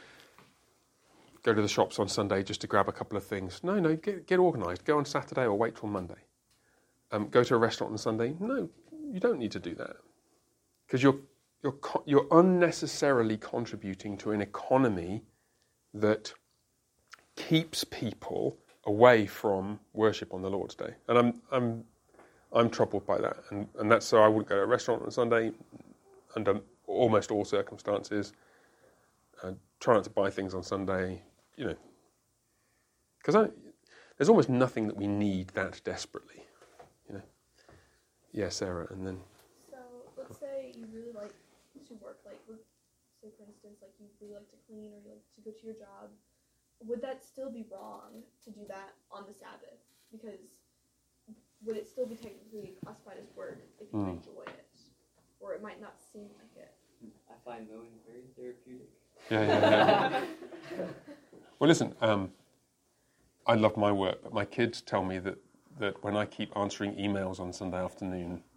go to the shops on Sunday just to grab a couple of things. No, get organised. Go on Saturday or wait till Monday. Go to a restaurant on Sunday. No, you don't need to do that. Because you're unnecessarily contributing to an economy that keeps people away from worship on the Lord's Day. And I'm troubled by that. And that's so I wouldn't go to a restaurant on Sunday under almost all circumstances. Try not to buy things on Sunday, because there's almost nothing that we need that desperately, Yeah, Sarah, and then... So, let's say you really like to work, say for instance, you really like to clean or you like to go to your job. Would that still be wrong to do that on the Sabbath? Because would it still be technically classified as work if you enjoy it? Or it might not seem like it. I find mowing very therapeutic. Yeah. Well, listen, I love my work, but my kids tell me that when I keep answering emails on Sunday afternoon, do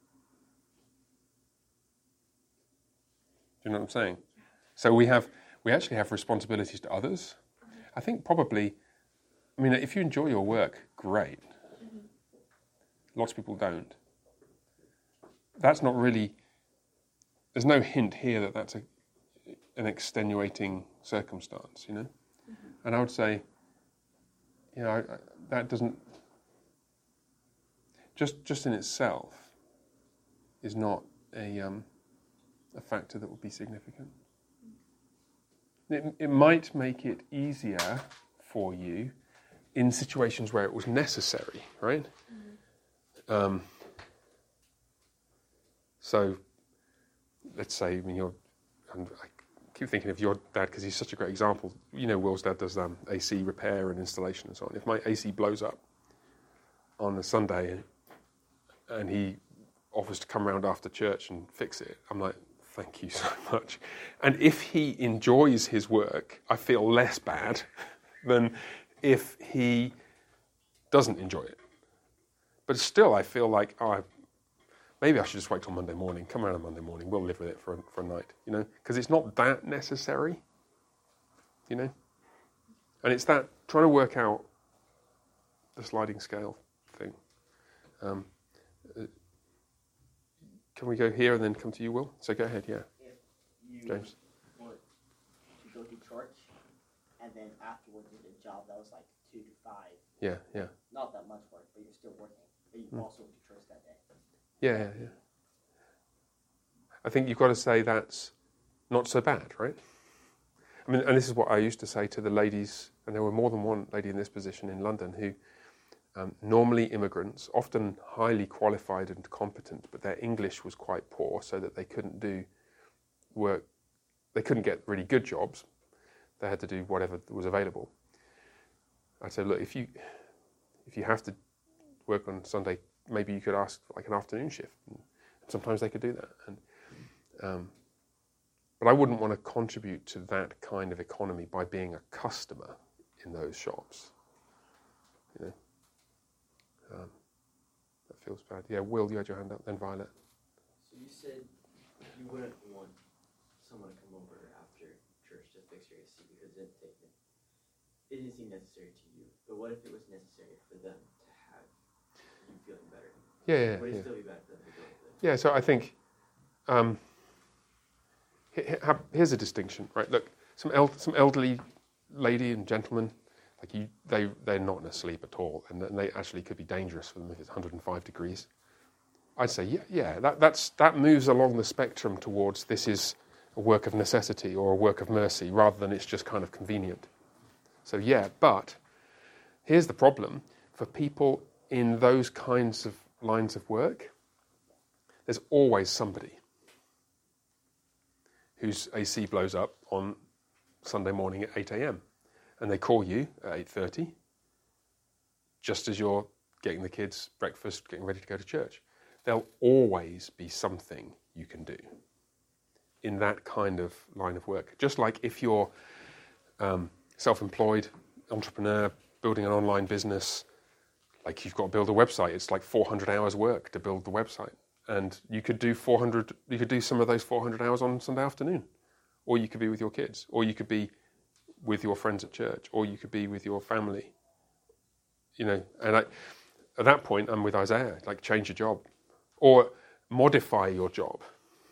you know what I'm saying? So we actually have responsibilities to others. I think probably, if you enjoy your work, great. Lots of people don't. That's not really, there's no hint here that that's an extenuating circumstance, And I would say, that doesn't, just in itself, is not a factor that would be significant. It might make it easier for you in situations where it was necessary, right? So, let's say, I keep thinking of your dad because he's such a great example. Will's dad does AC repair and installation and so on. If my AC blows up on a Sunday and he offers to come around after church and fix it, I'm like, thank you so much. And if he enjoys his work, I feel less bad than if he doesn't enjoy it. But still, I feel like, maybe I should just wait till Monday morning. Come around on Monday morning. We'll live with it for a night, because it's not that necessary, And it's that trying to work out the sliding scale thing. Can we go here and then come to you, Will? So go ahead, yeah. If you James. want to go to church and then afterwards you did a job that was like 2 to 5. Yeah. Not that much work, but you're still working. But you also went to church that day. Yeah. I think you've got to say that's not so bad, right? I mean, and this is what I used to say to the ladies, and there were more than one lady in this position in London who, normally immigrants, often highly qualified and competent, but their English was quite poor, so that they couldn't do work. They couldn't get really good jobs. They had to do whatever was available. I said, look, if you have to work on Sunday, maybe you could ask for like an afternoon shift. And sometimes they could do that. But I wouldn't want to contribute to that kind of economy by being a customer in those shops. You know, that feels bad. Yeah, Will, you had your hand up, then Violet. So you said you wouldn't want someone to come over after church to fix your AC because it didn't seem necessary to you. But what if it was necessary for them to have you feeling better? Yeah. Would it still be bad for them to go with it? Yeah, so I think here's a distinction, right? Look, some elderly lady and gentleman, like they're not asleep at all, and they actually could be dangerous for them if it's 105 degrees. I'd say, that moves along the spectrum towards this is a work of necessity or a work of mercy, rather than it's just kind of convenient. So but here's the problem. For people in those kinds of lines of work, there's always somebody whose AC blows up on Sunday morning at 8 a.m. and they call you at 8:30 just as you're getting the kids breakfast, getting ready to go to church. There'll always be something you can do in that kind of line of work. Just like if you're self-employed, entrepreneur, building an online business, like you've got to build a website, it's like 400 hours work to build the website. And you could do some of those 400 hours on Sunday afternoon. Or you could be with your kids. Or you could be with your friends at church. Or you could be with your family. You know, and at that point, I'm with Isaiah, like change your job. Or modify your job.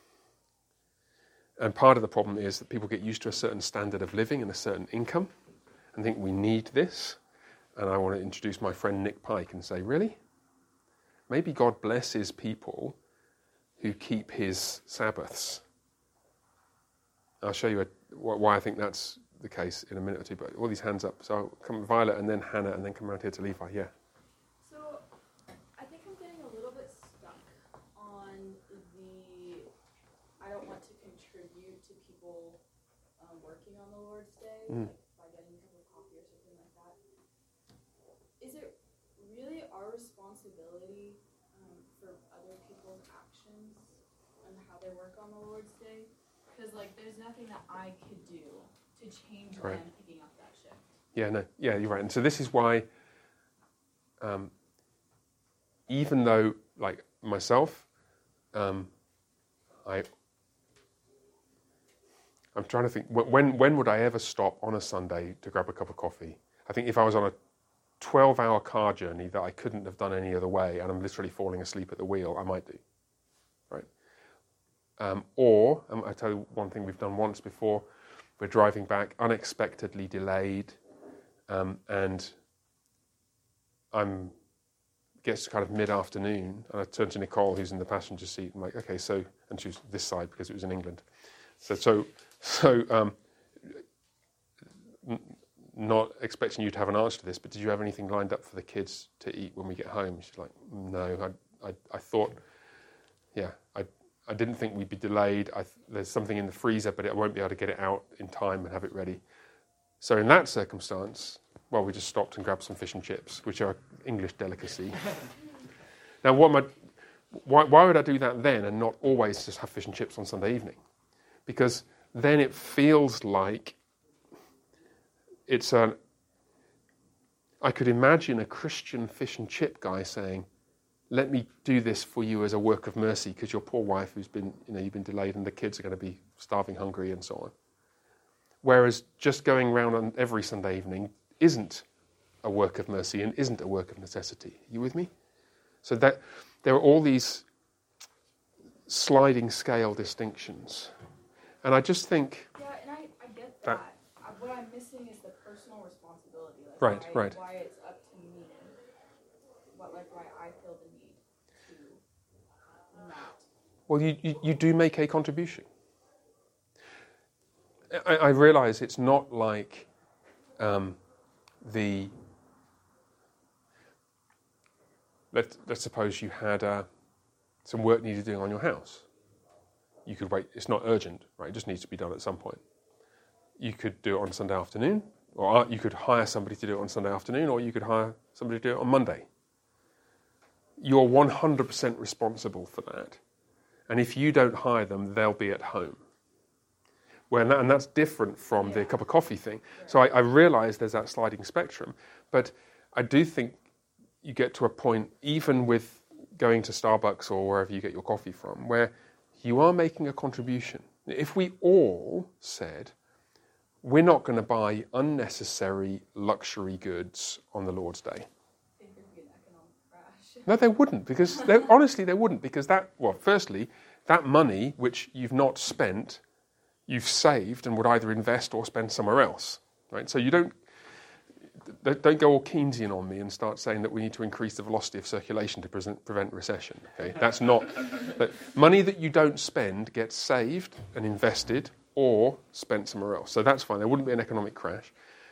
And part of the problem is that people get used to a certain standard of living and a certain income and think we need this. And I want to introduce my friend Nick Pike and say, really? Maybe God blesses people who keep his Sabbaths. I'll show you why I think that's the case in a minute or two, but all these hands up. So I'll come Violet and then Hannah and then come around here to Levi. Yeah. So I think I'm getting a little bit stuck on I don't want to contribute to people working on the Lord's Day, like by getting a cup of coffee or something like that. Is it really our responsibility for other people's actions and how they work on the Lord's Day? Because there's nothing that I could do to change them picking up that shift. Yeah, you're right. And so this is why, even though, like myself, I'm trying to think, when would I ever stop on a Sunday to grab a cup of coffee? I think if I was on a 12-hour car journey that I couldn't have done any other way and I'm literally falling asleep at the wheel, I might do, right? Or, I tell you one thing we've done once before, we're driving back, unexpectedly delayed, and gets to kind of mid-afternoon, and I turn to Nicole, who's in the passenger seat, and I'm like, okay, so, and she was this side because it was in England. So not expecting you to have an answer to this, but did you have anything lined up for the kids to eat when we get home? She's like, no, I thought, I didn't think we'd be delayed. There's something in the freezer, but I won't be able to get it out in time and have it ready. So in that circumstance, well, we just stopped and grabbed some fish and chips, which are English delicacy. Now, why would I do that then and not always just have fish and chips on Sunday evening? Because then it feels like I could imagine a Christian fish and chip guy saying, let me do this for you as a work of mercy because your poor wife who's been, you've been delayed and the kids are going to be starving hungry and so on. Whereas just going around on every Sunday evening isn't a work of mercy and isn't a work of necessity. Are you with me? So that there are all these sliding scale distinctions. And I just think... Yeah, and I get that. What I'm missing is the Right, why, right. Why it's up to me, why I feel the need to not. Well, you do make a contribution. I realise it's not like let's suppose you had some work needed doing on your house. You could wait. It's not urgent, right? It just needs to be done at some point. You could do it on Sunday afternoon, or you could hire somebody to do it on Sunday afternoon, or you could hire somebody to do it on Monday. You're 100% responsible for that. And if you don't hire them, they'll be at home. And that's different from the cup of coffee thing. So I realise there's that sliding spectrum. But I do think you get to a point, even with going to Starbucks or wherever you get your coffee from, where you are making a contribution. If we all said, we're not going to buy unnecessary luxury goods on the Lord's Day. No, they wouldn't, because honestly, they wouldn't, because firstly, that money which you've not spent, you've saved and would either invest or spend somewhere else, right? So you don't go all Keynesian on me and start saying that we need to increase the velocity of circulation to prevent recession. Okay, that's not money that you don't spend gets saved and invested or spent somewhere else. So that's fine. There wouldn't be an economic crash.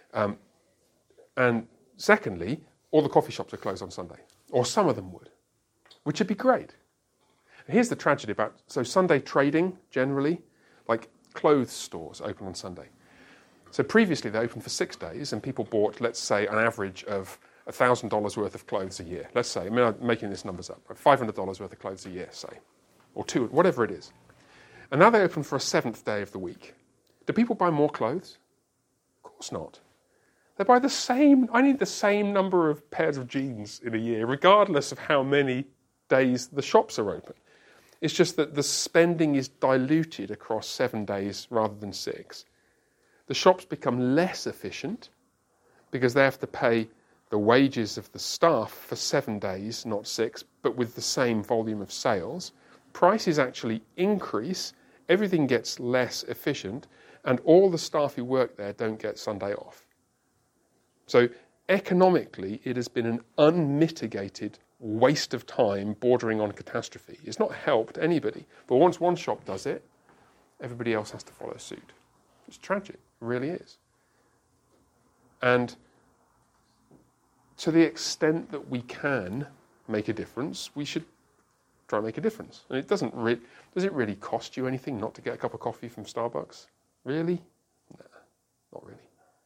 And secondly, all the coffee shops are closed on Sunday. Or some of them would, which would be great. And here's the tragedy so Sunday trading, generally, like clothes stores open on Sunday. So previously they opened for 6 days and people bought, let's say, an average of $1,000 worth of clothes a year. Let's say, I'm making these numbers up, $500 worth of clothes a year, say, or two, whatever it is. And now they open for a 7th day of the week. Do people buy more clothes? Of course not. They buy I need the same number of pairs of jeans in a year, regardless of how many days the shops are open. It's just that the spending is diluted across 7 days rather than 6. The shops become less efficient because they have to pay the wages of the staff for 7 days, not 6, but with the same volume of sales. Prices actually increase, everything gets less efficient, and all the staff who work there don't get Sunday off. So economically, it has been an unmitigated waste of time bordering on catastrophe. It's not helped anybody. But once one shop does it, everybody else has to follow suit. It's tragic. It really is. And to the extent that we can make a difference, we should try and make a difference. And it does it really cost you anything not to get a cup of coffee from Starbucks? Really? Nah, not really.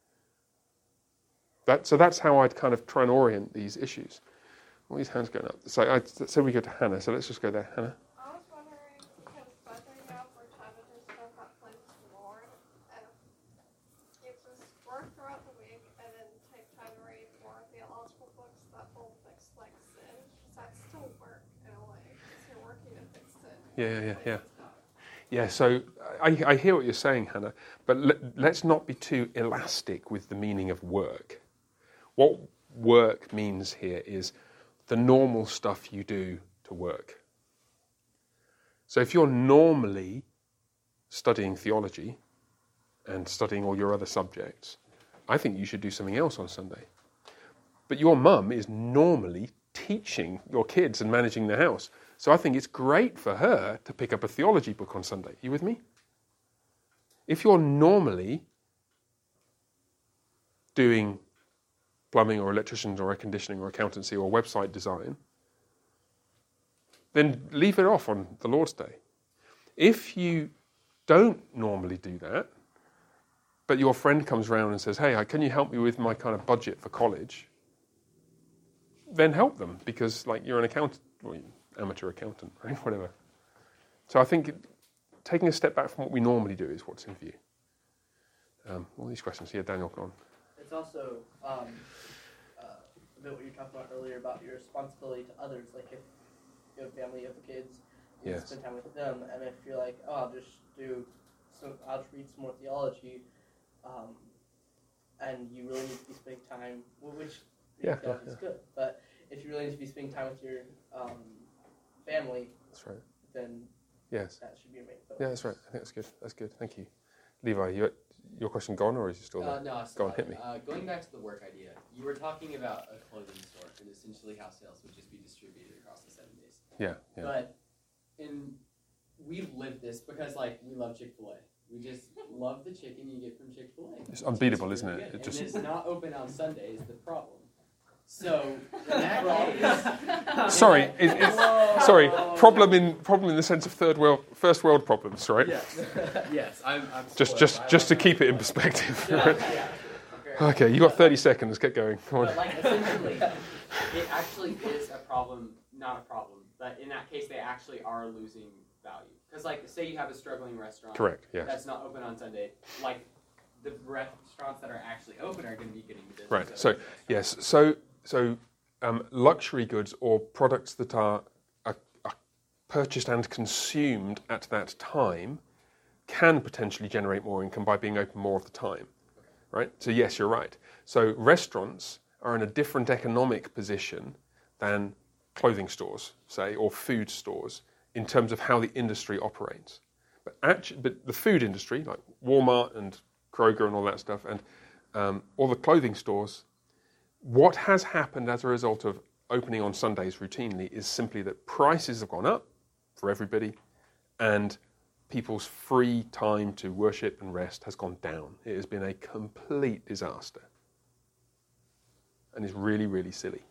So that's how I'd kind of try and orient these issues. All these hands going up. So we go to Hannah. So let's just go there, Hannah. I was wondering, because budgeting out for time to do stuff that pleases the Lord, and you just work throughout the week and then take time to read more theological books that will fix like sin. That's still work in a way, because you're working to fix sin. Yeah. Yeah, so I hear what you're saying, Hannah, but let's not be too elastic with the meaning of work. What work means here is the normal stuff you do to work. So if you're normally studying theology and studying all your other subjects, I think you should do something else on Sunday. But your mum is normally teaching your kids and managing the house. So I think it's great for her to pick up a theology book on Sunday. You with me? If you're normally doing plumbing or electricians or air conditioning or accountancy or website design, then leave it off on the Lord's Day. If you don't normally do that, but your friend comes around and says, hey, can you help me with my kind of budget for college? Then help them, because like you're an accountant, well, amateur accountant, right? Whatever. So I think taking a step back from what we normally do is what's in view. All these questions. Yeah, Daniel, go on. It's also a bit what you talked about earlier about your responsibility to others. Like if you have family, you have kids, you spend time with them, and if you're like, I'll just read some more theology, and you really need to be spending time, which is good. But if you really need to be spending time with your family, that's right. Then yes, that should be your main focus. Yeah, that's right. I think that's good. That's good. Thank you, Levi. your question gone, or is it still there? No, I Go on, still hit me. Going back to the work idea, you were talking about a clothing store and essentially how sales would just be distributed across the 7 days. Yeah. But we've lived this because we love Chick-fil-A. We just love the chicken you get from Chick-fil-A. It's unbeatable, really isn't it? good. It just... And it's not open on Sunday is the problem. So in that case, sorry, sorry. Problem in the sense of first world problems, right? Yes, yes. I'm just to keep it in perspective. Right? Yeah. Okay, you got 30 seconds. Get going. Come on. But essentially, it actually is a problem, not a problem. But in that case, they actually are losing value. Because, say you have a struggling restaurant. Correct. Yes. That's not open on Sunday. The restaurants that are actually open are going to be getting the business. Right. So yes. So luxury goods or products that are purchased and consumed at that time can potentially generate more income by being open more of the time. Right? So yes, you're right. So restaurants are in a different economic position than clothing stores, say, or food stores in terms of how the industry operates. But the food industry, like Walmart and Kroger and all that stuff, and all the clothing stores, what has happened as a result of opening on Sundays routinely is simply that prices have gone up for everybody, and people's free time to worship and rest has gone down. It has been a complete disaster. And it's really, really silly.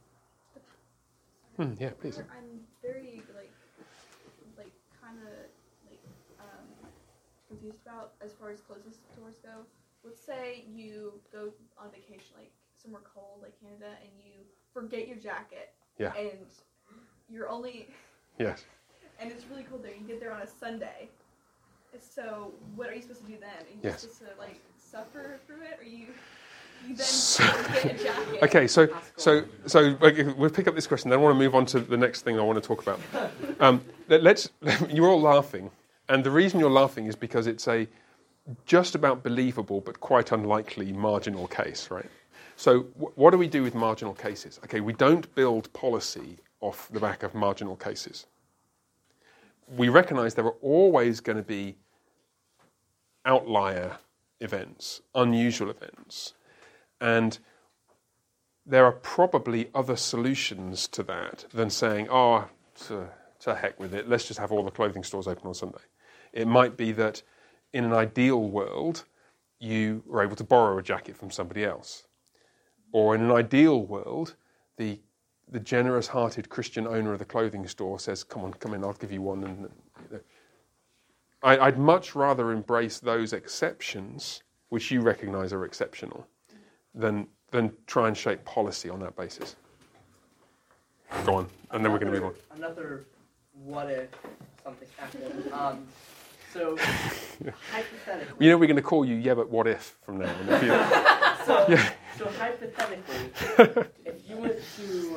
Yeah, please. I'm very, kind of, confused about as far as clothing stores go. Let's say you go on vacation, somewhere cold, like Canada, and you forget your jacket. Yeah. And you're only... Yes. And it's really cold there. You get there on a Sunday. So what are you supposed to do then? Are you Yes. supposed to, suffer through it? Or you then get a jacket? Okay, so we'll pick up this question. Then I want to move on to the next thing I want to talk about. You're all laughing, and the reason you're laughing is because it's a just about believable but quite unlikely marginal case, right? So what do we do with marginal cases? Okay, we don't build policy off the back of marginal cases. We recognise there are always going to be outlier events, unusual events, and there are probably other solutions to that than saying, to heck with it, let's just have all the clothing stores open on Sunday. It might be that in an ideal world, you were able to borrow a jacket from somebody else. Or in an ideal world, the generous-hearted Christian owner of the clothing store says, come in, I'll give you one. And I'd much rather embrace those exceptions, which you recognise are exceptional, than try and shape policy on that basis. Go on, and then we're going to move on. Another what if something happened. So, hypothetically... We're going to call you, but what if, from now on. So hypothetically, if you went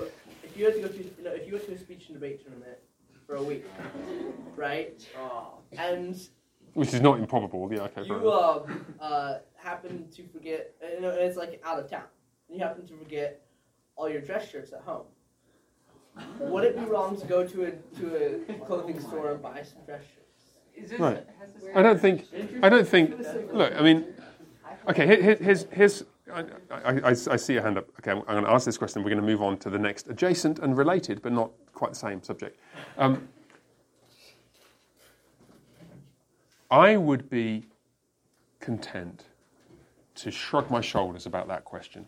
to a speech and debate tournament for a week, right? And which is not improbable, yeah. Okay. You happen to forget, and it's out of town. And you happen to forget all your dress shirts at home. Would it be wrong to go to a clothing store and buy some dress shirts? Right. I don't think. Look, I mean, okay. Here's. I see your hand up. Okay, I'm going to ask this question. We're going to move on to the next adjacent and related, but not quite the same subject. I would be content to shrug my shoulders about that question,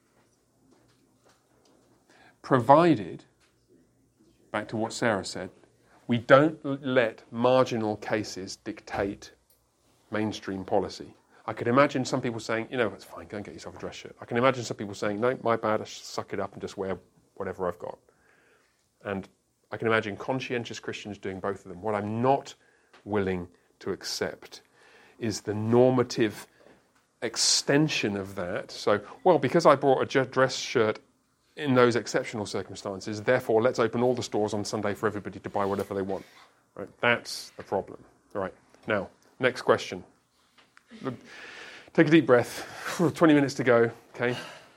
provided, back to what Sarah said, we don't let marginal cases dictate mainstream policy. I could imagine some people saying, it's fine, go and get yourself a dress shirt. I can imagine some people saying, no, my bad, I should suck it up and just wear whatever I've got. And I can imagine conscientious Christians doing both of them. What I'm not willing to accept is the normative extension of that. So, because I bought a dress shirt in those exceptional circumstances, therefore let's open all the stores on Sunday for everybody to buy whatever they want. Right? That's the problem. All right. Now, next question. Look, take a deep breath. 20 minutes to go. Okay.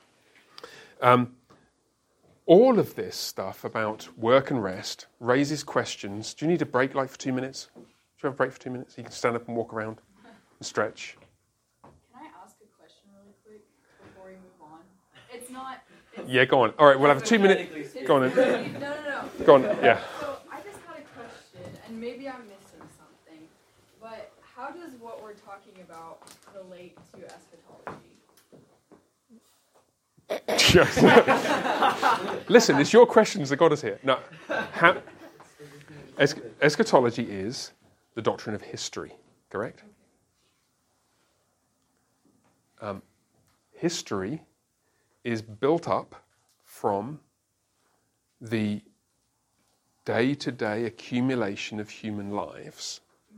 All of this stuff about work and rest raises questions. Do you need a break for 2 minutes? Do you have a break for 2 minutes? You can stand up and walk around and stretch. Yeah, go on. All right, we'll have a 2 minute. Go on. Then. No. Go on. Yeah. So I just had a question, and maybe I'm missing something, but how does what we're talking about relate to eschatology? Listen, it's your questions that got us here. No, eschatology is the doctrine of history, correct? History is built up from the day-to-day accumulation of human lives,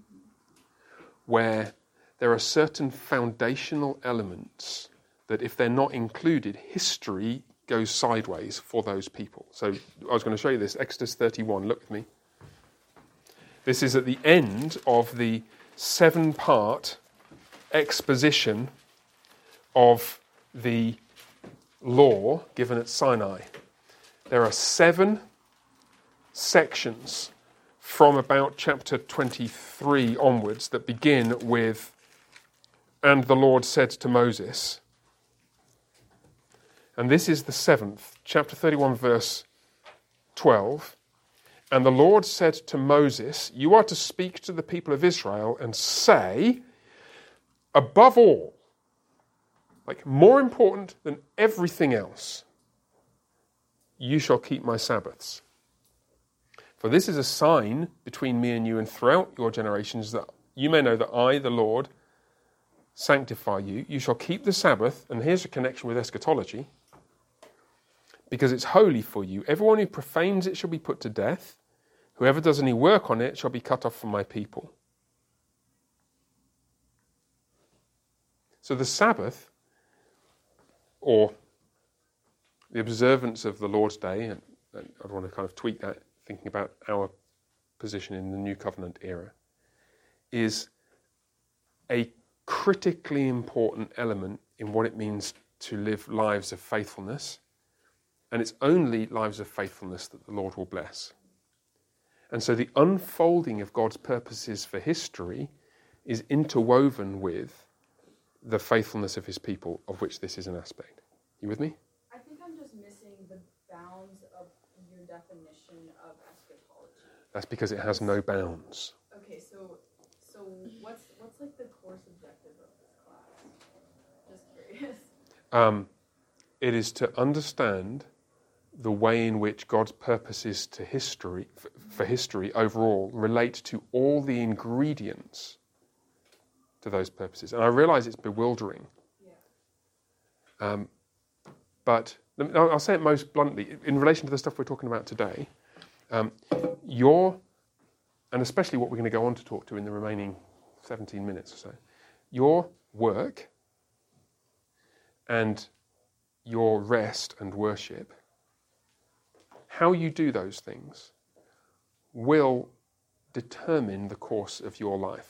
where there are certain foundational elements that if they're not included, history goes sideways for those people. So I was going to show you this, Exodus 31, look with me. This is at the end of the 7-part exposition of the law given at Sinai. There are 7 sections from about chapter 23 onwards that begin with, "And the Lord said to Moses," and this is the 7th, chapter 31, verse 12. "And the Lord said to Moses, you are to speak to the people of Israel and say, above all," like more important than everything else, "you shall keep my Sabbaths. For this is a sign between me and you and throughout your generations, that you may know that I, the Lord, sanctify you. You shall keep the Sabbath," and here's a connection with eschatology, "because it's holy for you. Everyone who profanes it shall be put to death. Whoever does any work on it shall be cut off from my people." So the Sabbath, or the observance of the Lord's Day, and I want to kind of tweak that, thinking about our position in the New Covenant era, is a critically important element in what it means to live lives of faithfulness, and it's only lives of faithfulness that the Lord will bless. And so the unfolding of God's purposes for history is interwoven with the faithfulness of his people, of which this is an aspect. You with me? I think I'm just missing the bounds of your definition of eschatology. That's because it has no bounds. Okay, so what's like the course objective of this class? Just curious. It is to understand the way in which God's purposes to history, for history overall, relate to all the ingredients to those purposes. And I realise it's bewildering. Yeah. But I'll say it most bluntly, in relation to the stuff we're talking about today, and especially what we're going to go on to talk to in the remaining 17 minutes or so, your work and your rest and worship, how you do those things will determine the course of your life.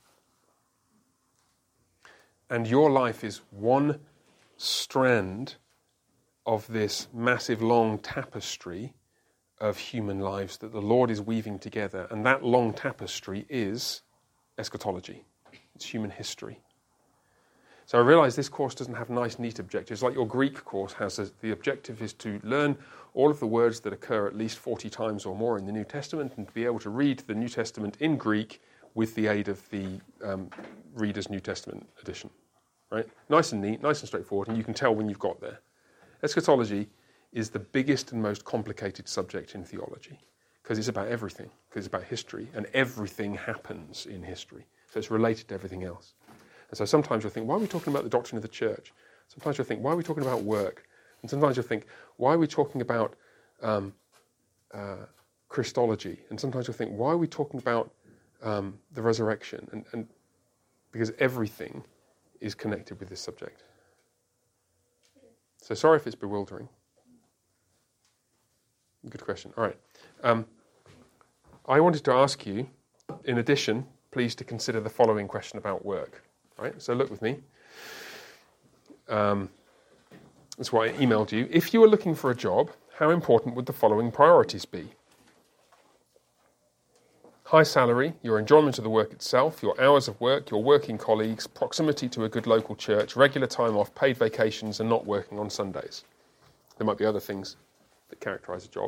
And your life is one strand of this massive long tapestry of human lives that the Lord is weaving together. And that long tapestry is eschatology. It's human history. So I realise this course doesn't have nice, neat objectives. Like your Greek course has, the objective is to learn all of the words that occur at least 40 times or more in the New Testament, and to be able to read the New Testament in Greek with the aid of the Reader's New Testament edition. Right? Nice and neat, nice and straightforward, and you can tell when you've got there. Eschatology is the biggest and most complicated subject in theology, because it's about everything, because it's about history, and everything happens in history. So it's related to everything else. And so sometimes you'll think, why are we talking about the doctrine of the church? Sometimes you'll think, why are we talking about work? And sometimes you'll think, why are we talking about Christology? And sometimes you'll think, why are we talking about the resurrection? And because everything is connected with this subject. So sorry if it's bewildering. Good question. All right. I wanted to ask you, in addition, please to consider the following question about work. All right? So look with me. That's why I emailed you. If you were looking for a job, how important would the following priorities be? High salary, your enjoyment of the work itself, your hours of work, your working colleagues, proximity to a good local church, regular time off, paid vacations, and not working on Sundays. There might be other things that characterise a job.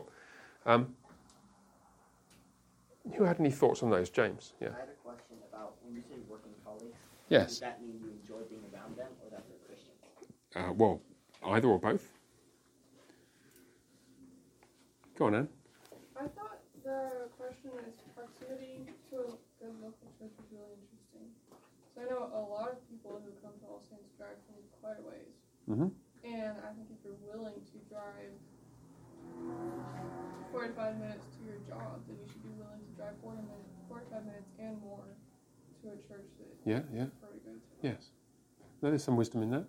Who had any thoughts on those? James? Yeah. I had a question about when you say working colleagues. Yes. Does that mean you enjoy being around them, or that they're Christians? Well, either or both. Go on, Anne. I thought the question is proximity to a good local church is really interesting. So I know a lot of people who come to All Saints drive from quite a ways. Mm-hmm. And I think if you're willing to drive 45 minutes to your job, then you should be willing to drive 45 minutes and more to a church that Yeah. you prefer to go to. Yes. There is some wisdom in that.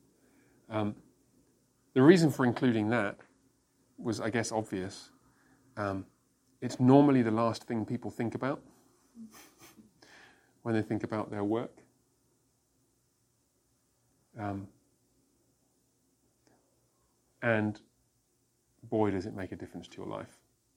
The reason for including that was, I guess, obvious. It's normally the last thing people think about when they think about their work. And boy, does it make a difference to your life.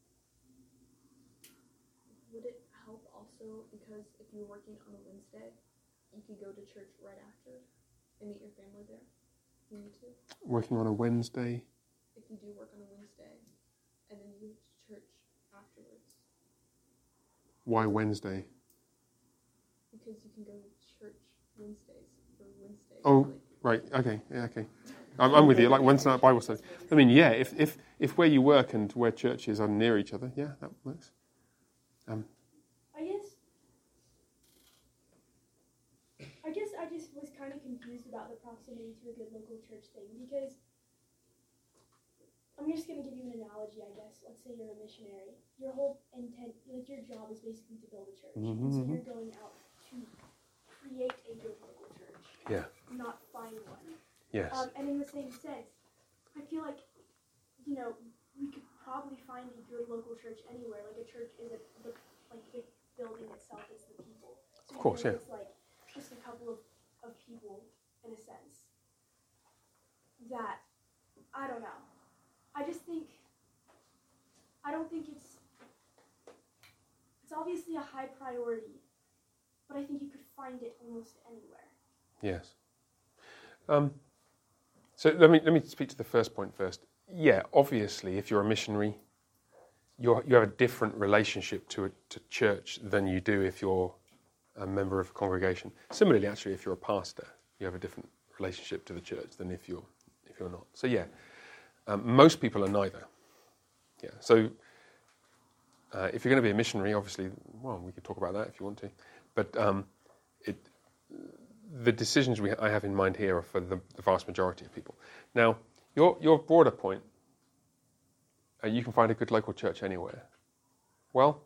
Would it help also because if you're working on a Wednesday, you could go to church right after and meet your family there? You need to. Working on a Wednesday. If you do work on a Wednesday, and then you go to church afterwards. Why Wednesday? Because you can go to church Wednesdays for Wednesday. Oh, right. Okay. Yeah. Okay. I'm with you. Like Wednesday night Bible study. I mean, yeah. If where you work and where churches are near each other, yeah, that works. I guess I just was kind of confused about the proximity to a good local church thing, because I'm just going to give you an analogy, I guess. Let's say you're a missionary. Your whole intent, like your job is basically to build a church. And so you're going out to create a good local church. Yeah. Not find one. Yes. And in the same sense, I feel like, we could probably find a good local church anywhere. Like a church isn't the building itself, is the people. So Of course, yeah. It's like just a couple of people, in a sense, that, I don't know. I don't think it's obviously a high priority, but I think you could find it almost anywhere. Yes. So let me speak to the first point first. Yeah, obviously, if you're a missionary, you have a different relationship to church than you do if you're a member of a congregation. Similarly, actually, if you're a pastor, you have a different relationship to the church than if you're not. So yeah, most people are neither. Yeah. So if you're going to be a missionary, obviously, well, we could talk about that if you want to, but the decisions I have in mind here are for the vast majority of people. Now, your broader point, you can find a good local church anywhere. Well,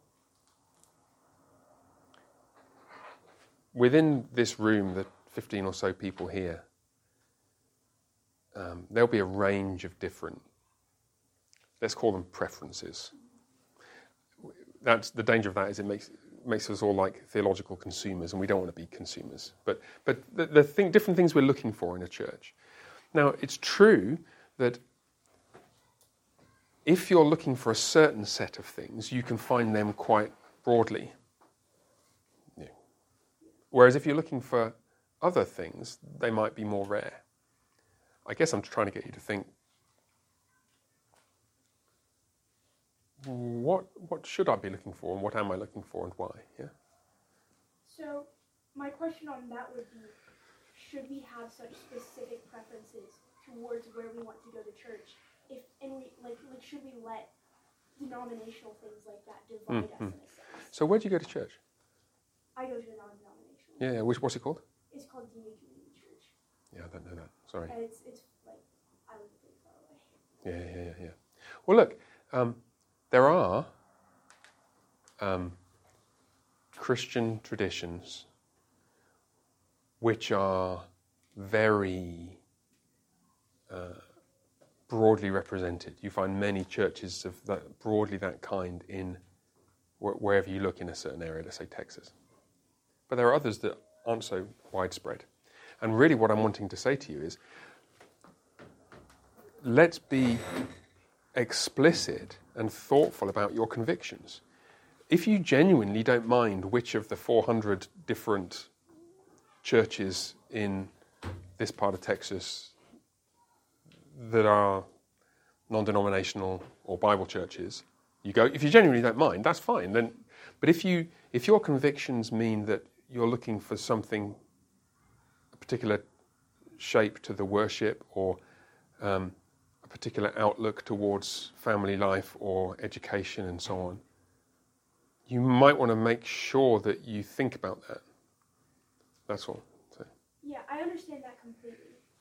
within this room, the 15 or so people here, there'll be a range of different, let's call them preferences. That's the danger of that is it makes us all like theological consumers, and we don't want to be consumers. But different things we're looking for in a church. Now, it's true that if you're looking for a certain set of things, you can find them quite broadly. Yeah. Whereas if you're looking for other things, they might be more rare. I guess I'm trying to get you to think, what should I be looking for, and what am I looking for, and why? Yeah. So my question on that would be, should we have such specific preferences towards where we want to go to church? Should we let denominational things like that divide us in a sense? So where do you go to church? I go to a non-denominational. Yeah. What's it called? It's called Dean Community Church. Yeah, I don't know that. Sorry. And it's like, I live pretty far away. Yeah. Well, look, there are Christian traditions which are very broadly represented. You find many churches of that broadly that kind in wherever you look in a certain area, let's say Texas. But there are others that aren't so widespread. And really what I'm wanting to say to you is, let's be explicit and thoughtful about your convictions. If you genuinely don't mind which of the 400 different churches in this part of Texas that are non-denominational or Bible churches, you go, if you genuinely don't mind, that's fine. Then, but if your convictions mean that you're looking for something, a particular shape to the worship, or a particular outlook towards family life or education and so on, you might want to make sure that you think about that. That's all. So. Yeah, I understand that completely.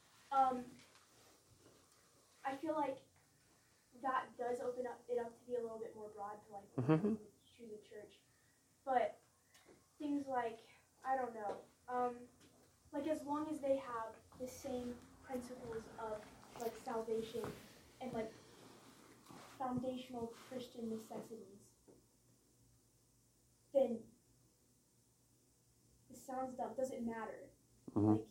I feel like that does open it up to be a little bit more broad to like choose a church, but things like, I don't know, like as long as they have the same principles of like salvation and like foundational Christian necessities, then it sounds dumb. Doesn't matter. Like,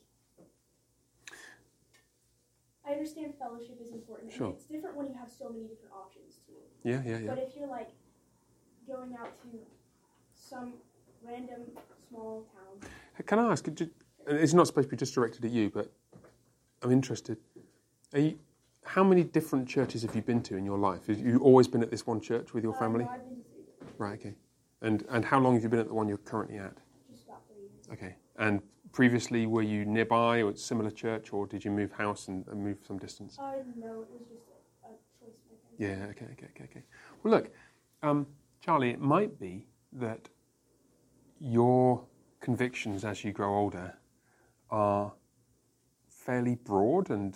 I understand fellowship is important. Sure. And it's different when you have so many different options too. Yeah. But if you're like going out to some random small town. Can I ask? It's not supposed to be just directed at you, but I'm interested. How many different churches have you been to in your life? Have you always been at this one church with your family? No, I've been to 3. Right. Okay. And how long have you been at the one you're currently at? Just about 3 years. Okay. And previously, were you nearby or at a similar church, or did you move house and move some distance? No, it was just a choice my parents Yeah. Okay. Well, look, Charlie, it might be that your convictions as you grow older are fairly broad, and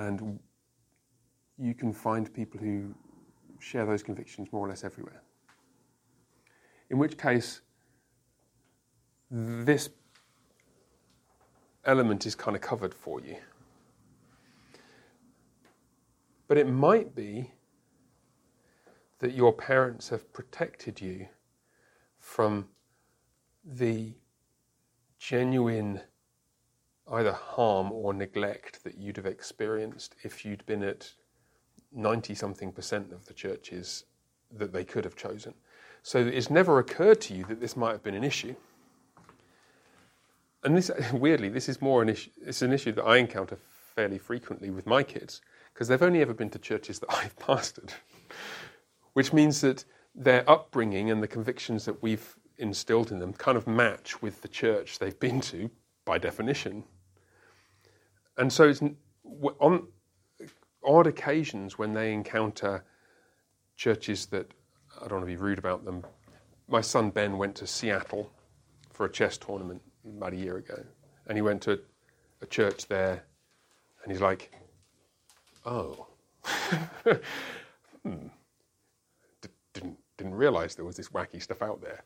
you can find people who share those convictions more or less everywhere. In which case, this element is kind of covered for you. But it might be that your parents have protected you from the genuine either harm or neglect that you'd have experienced if you'd been at 90-something% of the churches that they could have chosen. So it's never occurred to you that this might have been an issue. And this, weirdly, this is more an issue. It's an issue that I encounter fairly frequently with my kids, because they've only ever been to churches that I've pastored, which means that their upbringing and the convictions that we've instilled in them kind of match with the church they've been to by definition. And so it's on odd occasions when they encounter churches that, I don't want to be rude about them, my son Ben went to Seattle for a chess tournament about a year ago, and he went to a church there, and he's like, oh, didn't realise there was this wacky stuff out there.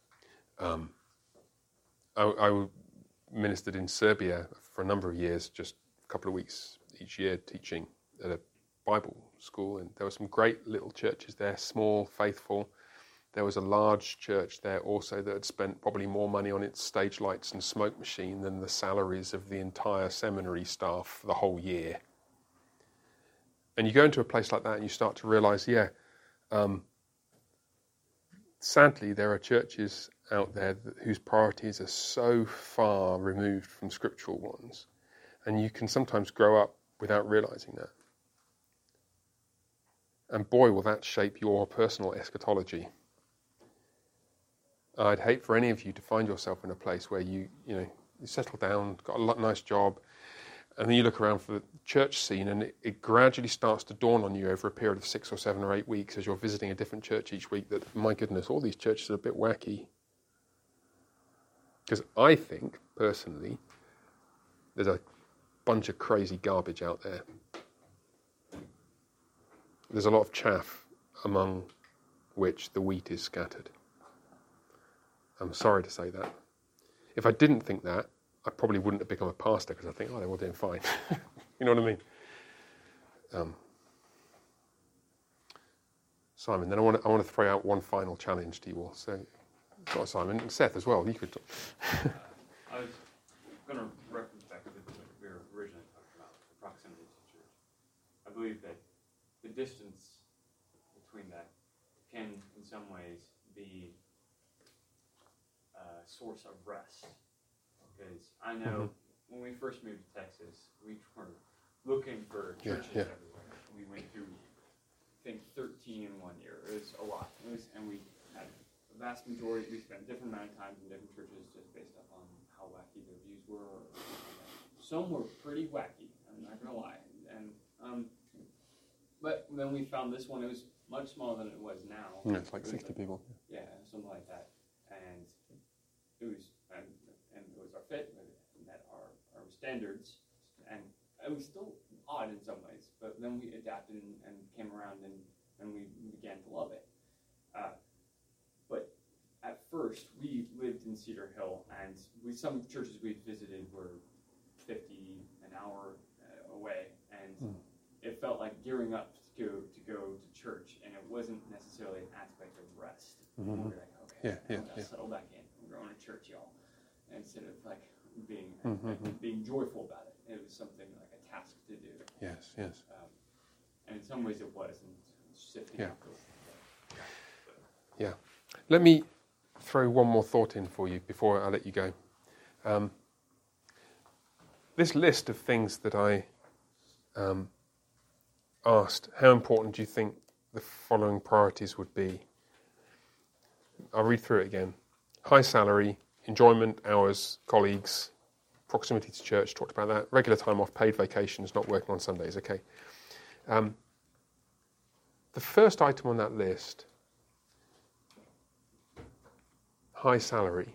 I ministered in Serbia for a number of years, just a couple of weeks each year, teaching at a Bible school, and there were some great little churches there, small, faithful. There was a large church there also that had spent probably more money on its stage lights and smoke machine than the salaries of the entire seminary staff for the whole year. And you go into a place like that and you start to realise, sadly there are churches out there whose priorities are so far removed from scriptural ones, and you can sometimes grow up without realising that. And boy, will that shape your personal eschatology. I'd hate for any of you to find yourself in a place where you settle down, got a nice job, and then you look around for the church scene, and it gradually starts to dawn on you over a period of 6 or 7 or 8 weeks as you're visiting a different church each week that, my goodness, all these churches are a bit wacky. Because I think, personally, there's a bunch of crazy garbage out there. There's a lot of chaff among which the wheat is scattered. I'm sorry to say that. If I didn't think that, I probably wouldn't have become a pastor, because I think, they're all doing fine. You know what I mean? Simon, then I want to throw out one final challenge to you all. So, not Simon, and Seth as well. You could talk. I was going to reference back to what we were originally talking about, the proximity to church. I believe that the distance between that can, in some ways, be a source of rest. Because I know when we first moved to Texas, we were looking for churches everywhere. We went through vast majority, we spent a different amount of time in different churches just based upon how wacky their views were. Or some were pretty wacky, I'm not going to lie. But then we found this one, it was much smaller than it was now. Yeah, it's like 60 people. Yeah, something like that. And it was our fit, it met our standards, and it was still odd in some ways, but then we adapted and came around and we began to love it. But at first, we lived in Cedar Hill, and some churches we visited were 50 an hour away, and it felt like gearing up to go to church, and it wasn't necessarily an aspect of rest. Mm-hmm. We were like, okay, yeah. settle back in. We're going to church, y'all. Instead of like being joyful about it, it was something like a task to do. Yes. And in some ways, it was. And sifting Yeah. through. Yeah. Let me throw one more thought in for you before I let you go. This list of things that I asked, how important do you think the following priorities would be? I'll read through it again. High salary, enjoyment, hours, colleagues, proximity to church, talked about that. Regular time off, paid vacations, not working on Sundays, okay. The first item on that list, high salary.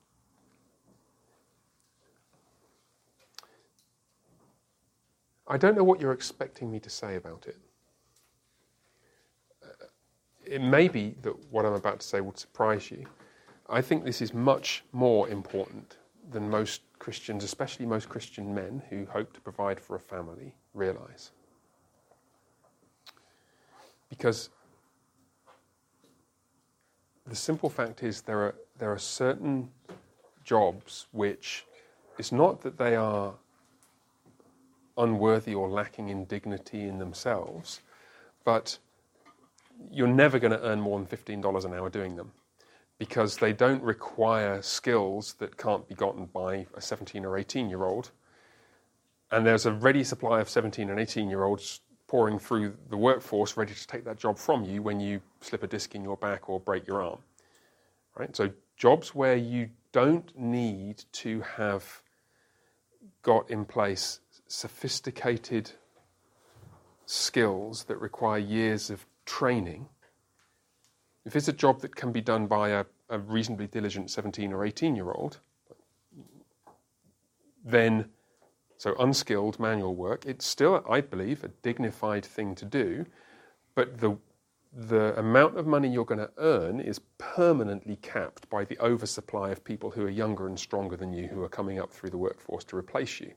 I don't know what you're expecting me to say about it. It may be that what I'm about to say would surprise you. I think this is much more important than most Christians, especially most Christian men who hope to provide for a family, realise. Because the simple fact is there are certain jobs which it's not that they are unworthy or lacking in dignity in themselves, but you're never going to earn more than $15 an hour doing them because they don't require skills that can't be gotten by a 17 or 18-year-old. And there's a ready supply of 17 and 18-year-olds pouring through the workforce ready to take that job from you when you slip a disc in your back or break your arm. Right? So jobs where you don't need to have got in place sophisticated skills that require years of training. If it's a job that can be done by a reasonably diligent 17 or 18-year-old, then, so unskilled manual work, it's still, I believe, a dignified thing to do, but the amount of money you're going to earn is permanently capped by the oversupply of people who are younger and stronger than you who are coming up through the workforce to replace you.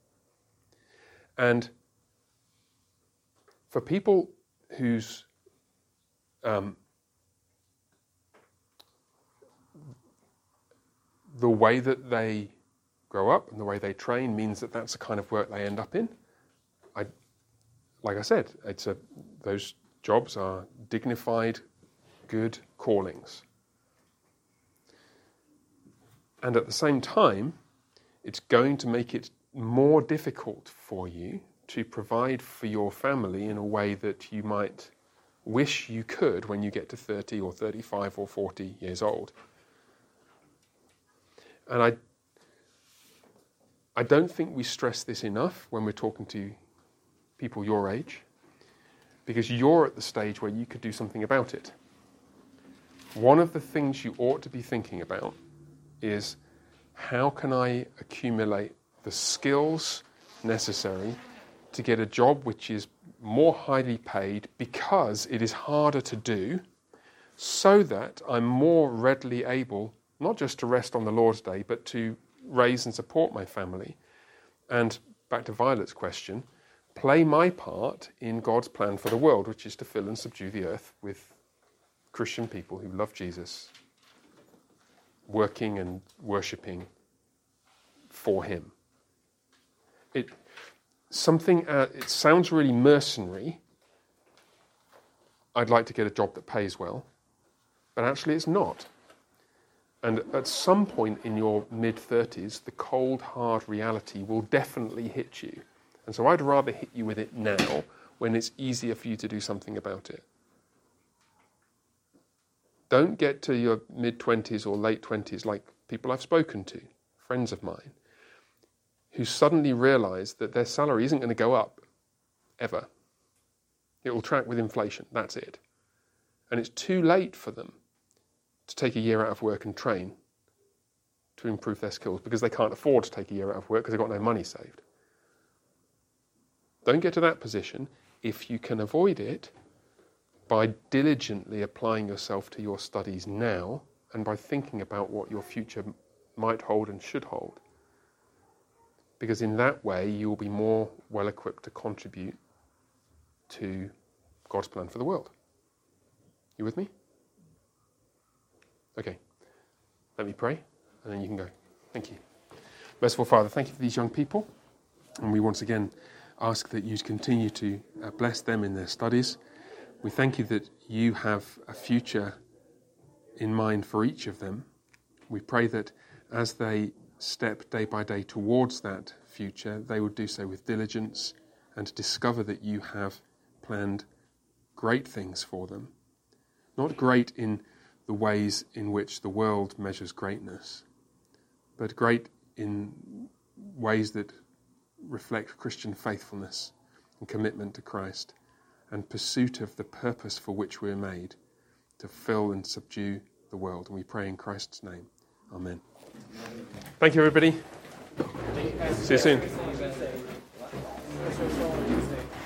And for people whose the way that they grow up and the way they train means that that's the kind of work they end up in. Like I said, those jobs are dignified, good callings. And at the same time, it's going to make it more difficult for you to provide for your family in a way that you might wish you could when you get to 30 or 35 or 40 years old. And I don't think we stress this enough when we're talking to people your age, because you're at the stage where you could do something about it. One of the things you ought to be thinking about is, how can I accumulate the skills necessary to get a job which is more highly paid because it is harder to do, so that I'm more readily able not just to rest on the Lord's Day, but to raise and support my family. And back to Violet's question, play my part in God's plan for the world, which is to fill and subdue the earth with Christian people who love Jesus, working and worshipping for him. It sounds really mercenary. I'd like to get a job that pays well, but actually it's not. And at some point in your mid-30s, the cold, hard reality will definitely hit you. And so I'd rather hit you with it now, when it's easier for you to do something about it. Don't get to your mid-20s or late 20s like people I've spoken to, friends of mine, who suddenly realise that their salary isn't going to go up, ever. It will track with inflation, that's it. And it's too late for them to take a year out of work and train to improve their skills because they can't afford to take a year out of work because they've got no money saved. Don't get to that position. If you can avoid it, by diligently applying yourself to your studies now and by thinking about what your future might hold and should hold. Because in that way, you will be more well equipped to contribute to God's plan for the world. You with me? Okay. Let me pray, and then you can go. Thank you. Merciful Father, thank you for these young people. And we once again ask that you continue to bless them in their studies. We thank you that you have a future in mind for each of them. We pray that as they step day by day towards that future, they will do so with diligence and discover that you have planned great things for them. Not great in the ways in which the world measures greatness, but great in ways that reflect Christian faithfulness and commitment to Christ and pursuit of the purpose for which we're made, to fill and subdue the world. And we pray in Christ's name. Amen. Thank you, everybody. See you soon.